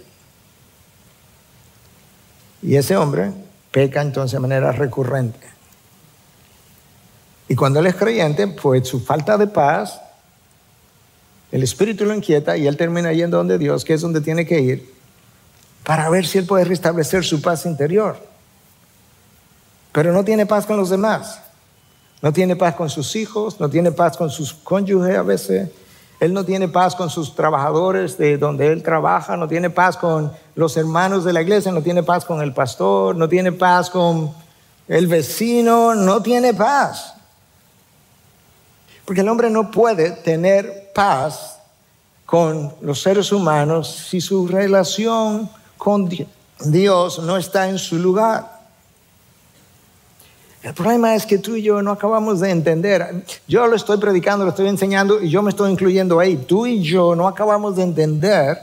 Y ese hombre peca entonces de manera recurrente. Y cuando él es creyente, pues su falta de paz, el espíritu lo inquieta y él termina yendo donde Dios, que es donde tiene que ir, para ver si él puede restablecer su paz interior. Pero no tiene paz con los demás. No tiene paz con sus hijos, no tiene paz con sus cónyuges a veces. Él no tiene paz con sus trabajadores de donde él trabaja, no tiene paz con los hermanos de la iglesia, no tiene paz con el pastor, no tiene paz con el vecino, no tiene paz. Porque el hombre no puede tener paz con los seres humanos si su relación con Dios no está en su lugar. El problema es que tú y yo no acabamos de entender. Yo lo estoy predicando, lo estoy enseñando y yo me estoy incluyendo ahí. Tú y yo no acabamos de entender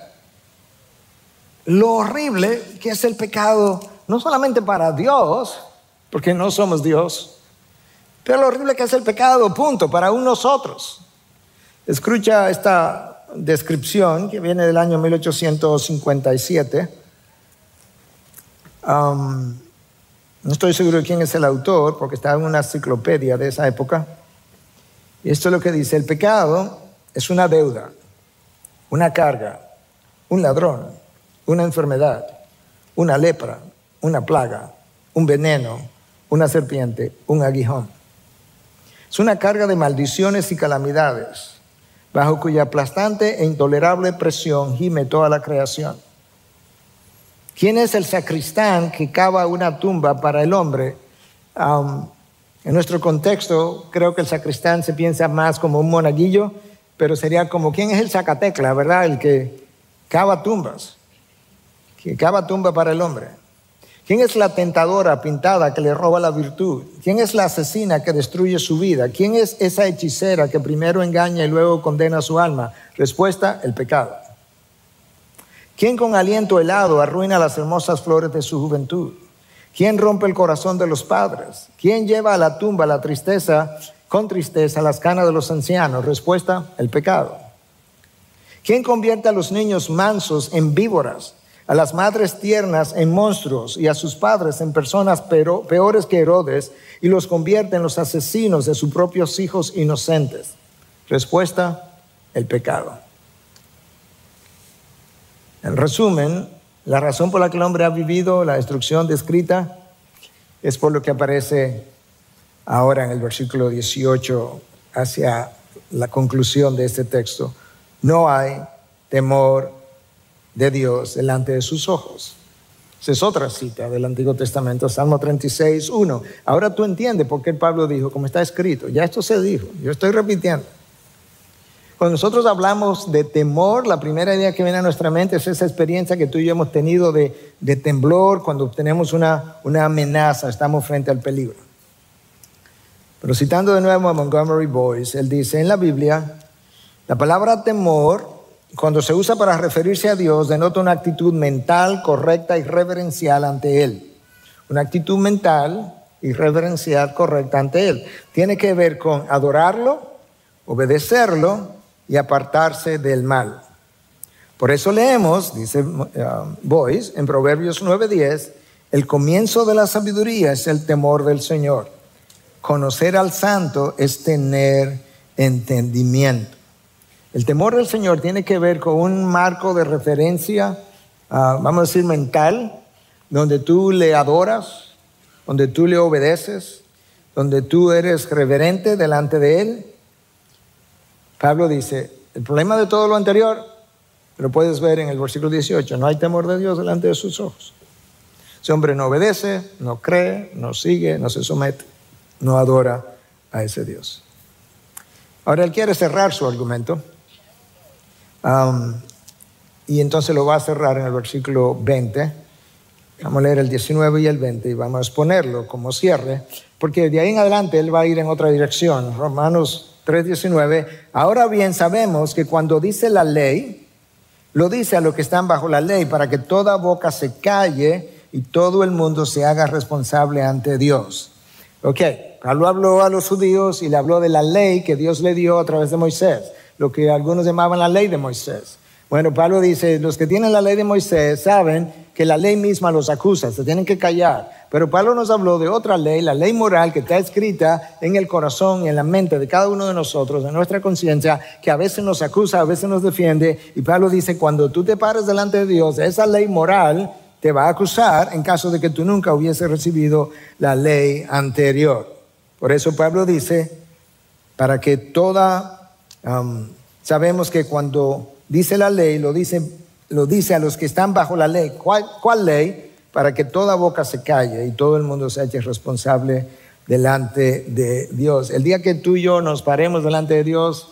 lo horrible que es el pecado, no solamente para Dios, porque no somos Dios, pero lo horrible que es el pecado, punto, para aún nosotros. Escucha esta descripción que viene del año mil ochocientos cincuenta y siete. Um, No estoy seguro de quién es el autor, porque está en una enciclopedia de esa época. Y esto es lo que dice: el pecado es una deuda, una carga, un ladrón, una enfermedad, una lepra, una plaga, un veneno, una serpiente, un aguijón. Es una carga de maldiciones y calamidades, bajo cuya aplastante e intolerable presión gime toda la creación. ¿Quién es el sacristán que cava una tumba para el hombre? Um, en nuestro contexto, creo que el sacristán se piensa más como un monaguillo, pero sería como, ¿quién es el sacatecla, verdad? El que cava tumbas, que cava tumba para el hombre. ¿Quién es la tentadora pintada que le roba la virtud? ¿Quién es la asesina que destruye su vida? ¿Quién es esa hechicera que primero engaña y luego condena su alma? Respuesta: el pecado. ¿Quién con aliento helado arruina las hermosas flores de su juventud? ¿Quién rompe el corazón de los padres? ¿Quién lleva a la tumba la tristeza, con tristeza, las canas de los ancianos? Respuesta: el pecado. ¿Quién convierte a los niños mansos en víboras, a las madres tiernas en monstruos y a sus padres en personas peores que Herodes y los convierte en los asesinos de sus propios hijos inocentes? Respuesta: el pecado. En resumen, la razón por la que el hombre ha vivido la destrucción descrita es por lo que aparece ahora en el versículo dieciocho, hacia la conclusión de este texto, no hay temor de Dios delante de sus ojos. Esa es otra cita del Antiguo Testamento, Salmo treinta y seis, uno. Ahora tú entiendes por qué Pablo dijo, como está escrito, ya esto se dijo, yo estoy repitiendo. Cuando nosotros hablamos de temor, la primera idea que viene a nuestra mente es esa experiencia que tú y yo hemos tenido de, de temblor cuando tenemos una, una amenaza, estamos frente al peligro. Pero citando de nuevo a Montgomery Boyce, él dice, en la Biblia, la palabra temor, cuando se usa para referirse a Dios, denota una actitud mental correcta y reverencial ante Él. Una actitud mental y reverencial correcta ante Él. Tiene que ver con adorarlo, obedecerlo y apartarse del mal. Por eso leemos, dice uh, Boyce, en Proverbios nueve diez, el comienzo de la sabiduría es el temor del Señor. Conocer al santo es tener entendimiento. El temor del Señor tiene que ver con un marco de referencia, uh, vamos a decir mental, donde tú le adoras, donde tú le obedeces, donde tú eres reverente delante de Él. Pablo dice, el problema de todo lo anterior, lo puedes ver en el versículo dieciocho, no hay temor de Dios delante de sus ojos. Ese hombre no obedece, no cree, no sigue, no se somete, no adora a ese Dios. Ahora él quiere cerrar su argumento. Um, y entonces lo va a cerrar en el versículo veinte. Vamos a leer el diecinueve y el veinte y vamos a exponerlo como cierre, porque de ahí en adelante él va a ir en otra dirección. Romanos tres diecinueve. Ahora bien sabemos que cuando dice la ley, lo dice a los que están bajo la ley, para que toda boca se calle y todo el mundo se haga responsable ante Dios. Ok, Pablo habló a los judíos y le habló de la ley que Dios le dio a través de Moisés, lo que algunos llamaban la ley de Moisés. Bueno, Pablo dice, los que tienen la ley de Moisés saben que la ley misma los acusa, se tienen que callar. Pero Pablo nos habló de otra ley, la ley moral que está escrita en el corazón y en la mente de cada uno de nosotros, en nuestra conciencia, que a veces nos acusa, a veces nos defiende. Y Pablo dice, cuando tú te pares delante de Dios, esa ley moral te va a acusar en caso de que tú nunca hubiese recibido la ley anterior. Por eso Pablo dice, para que toda, um, sabemos que cuando dice la ley, lo dice, lo dice a los que están bajo la ley. ¿Cuál, cuál ley? Para que toda boca se calle y todo el mundo se eche responsable delante de Dios. El día que tú y yo nos paremos delante de Dios,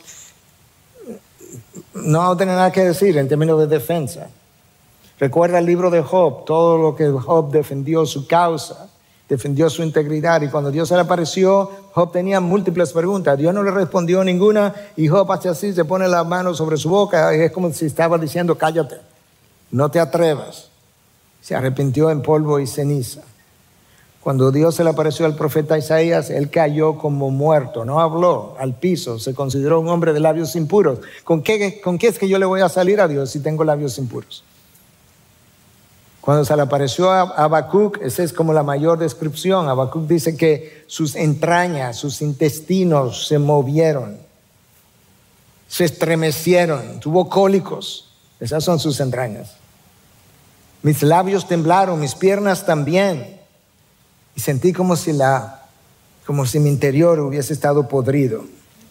no vamos a tener nada que decir en términos de defensa. Recuerda el libro de Job, todo lo que Job defendió su causa, defendió su integridad, y cuando Dios se le apareció, Job tenía múltiples preguntas. Dios no le respondió ninguna y Job hace así, se pone la mano sobre su boca y es como si estaba diciendo, cállate, no te atrevas. Se arrepintió en polvo y ceniza. Cuando Dios se le apareció al profeta Isaías, él cayó como muerto, no habló, al piso, se consideró un hombre de labios impuros. ¿Con qué, con qué es que yo le voy a salir a Dios si tengo labios impuros? Cuando se le apareció a Habacuc, esa es como la mayor descripción. Habacuc dice que sus entrañas, sus intestinos se movieron, se estremecieron, tuvo cólicos. Esas son sus entrañas. Mis labios temblaron, mis piernas también. Y sentí como si, la, como si mi interior hubiese estado podrido.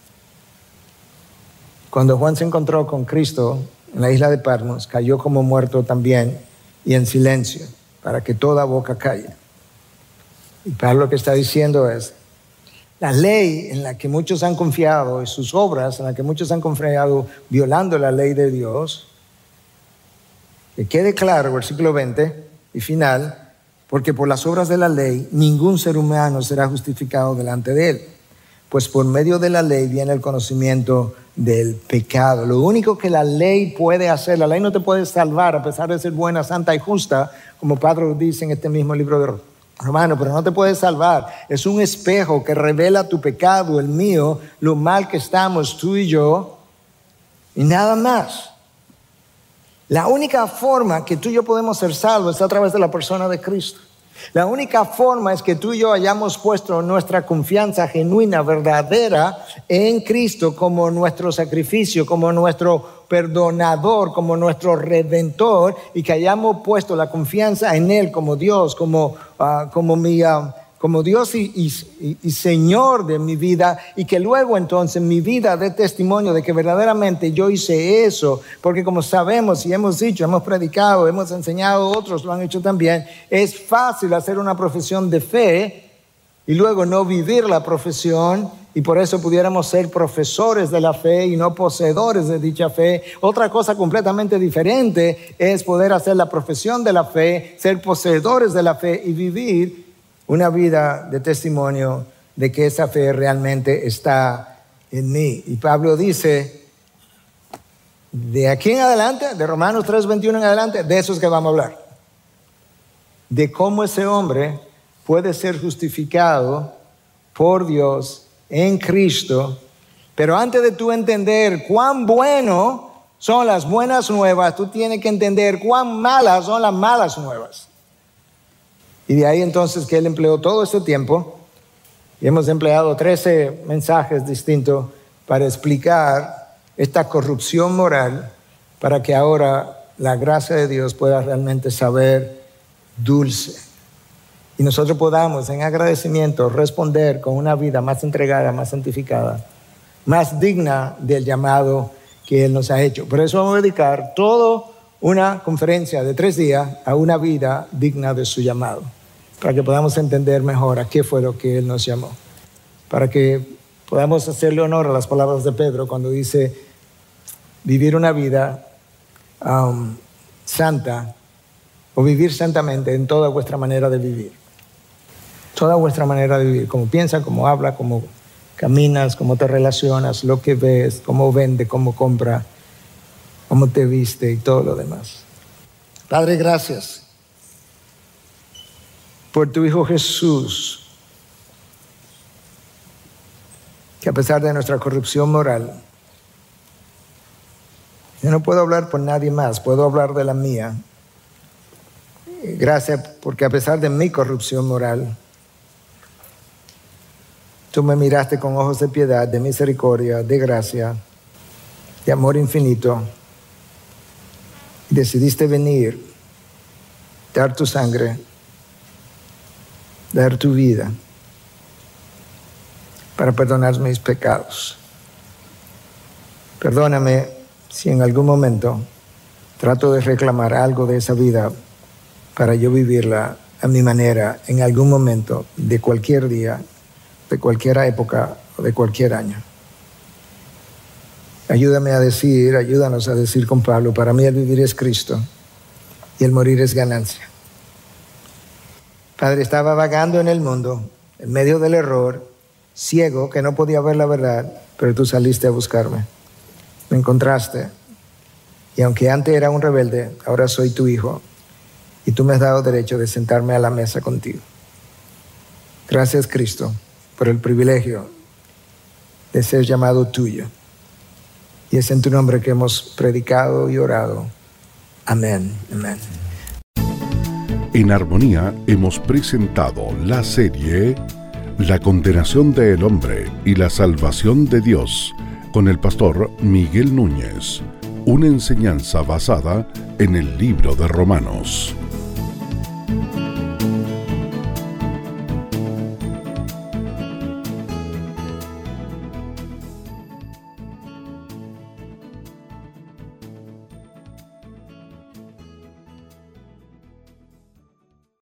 Cuando Juan se encontró con Cristo en la isla de Patmos, cayó como muerto también y en silencio, para que toda boca calle. Y Pablo lo que está diciendo es, la ley en la que muchos han confiado y sus obras en las que muchos han confiado violando la ley de Dios, que quede claro, versículo veinte y final, porque por las obras de la ley ningún ser humano será justificado delante de él, pues por medio de la ley viene el conocimiento del pecado. Lo único que la ley puede hacer, la ley no te puede salvar a pesar de ser buena, santa y justa, como Pablo dice en este mismo libro de Romanos, pero no te puede salvar. Es un espejo que revela tu pecado, el mío, lo mal que estamos tú y yo, y nada más. La única forma que tú y yo podemos ser salvos es a través de la persona de Cristo. La única forma es que tú y yo hayamos puesto nuestra confianza genuina, verdadera en Cristo como nuestro sacrificio, como nuestro perdonador, como nuestro redentor, y que hayamos puesto la confianza en Él como Dios, como, uh, como mi, uh, como Dios y, y, y Señor de mi vida, y que luego entonces mi vida dé testimonio de que verdaderamente yo hice eso, porque como sabemos y hemos dicho, hemos predicado, hemos enseñado, otros lo han hecho también, es fácil hacer una profesión de fe y luego no vivir la profesión, y por eso pudiéramos ser profesores de la fe y no poseedores de dicha fe. Otra cosa completamente diferente es poder hacer la profesión de la fe, ser poseedores de la fe y vivir una vida de testimonio de que esa fe realmente está en mí. Y Pablo dice, de aquí en adelante, de Romanos tres veintiuno en adelante, de eso es que vamos a hablar. De cómo ese hombre puede ser justificado por Dios en Cristo. Pero antes de tú entender cuán bueno son las buenas nuevas, tú tienes que entender cuán malas son las malas nuevas. Y de ahí entonces que él empleó todo este tiempo, y hemos empleado trece mensajes distintos para explicar esta corrupción moral, para que ahora la gracia de Dios pueda realmente saber dulce. Y nosotros podamos en agradecimiento responder con una vida más entregada, más santificada, más digna del llamado que Él nos ha hecho. Por eso vamos a dedicar toda una conferencia de tres días a una vida digna de su llamado, para que podamos entender mejor a qué fue lo que Él nos llamó, para que podamos hacerle honor a las palabras de Pedro cuando dice vivir una vida um, santa, o vivir santamente en toda vuestra manera de vivir. Toda vuestra manera de vivir, como piensas, como hablas, como caminas, cómo te relacionas, lo que ves, cómo vende, cómo compra, cómo te viste y todo lo demás. Padre, gracias por tu Hijo Jesús, que a pesar de nuestra corrupción moral, yo no puedo hablar por nadie más, puedo hablar de la mía. Gracias porque a pesar de mi corrupción moral, tú me miraste con ojos de piedad, de misericordia, de gracia, de amor infinito. Y decidiste venir, dar tu sangre, dar tu vida para perdonar mis pecados. Perdóname si en algún momento trato de reclamar algo de esa vida para yo vivirla a mi manera en algún momento de cualquier día, de cualquier época o de cualquier año. Ayúdame a decir, ayúdanos a decir con Pablo, para mí el vivir es Cristo y el morir es ganancia. Padre, estaba vagando en el mundo, en medio del error, ciego, que no podía ver la verdad, pero tú saliste a buscarme. Me encontraste, y aunque antes era un rebelde, ahora soy tu hijo, y tú me has dado derecho de sentarme a la mesa contigo. Gracias, Cristo, por el privilegio de ser llamado tuyo. Y es en tu nombre que hemos predicado y orado. Amén. Amén. En Armonía hemos presentado la serie La condenación del hombre y la salvación de Dios con el pastor Miguel Núñez, una enseñanza basada en el libro de Romanos.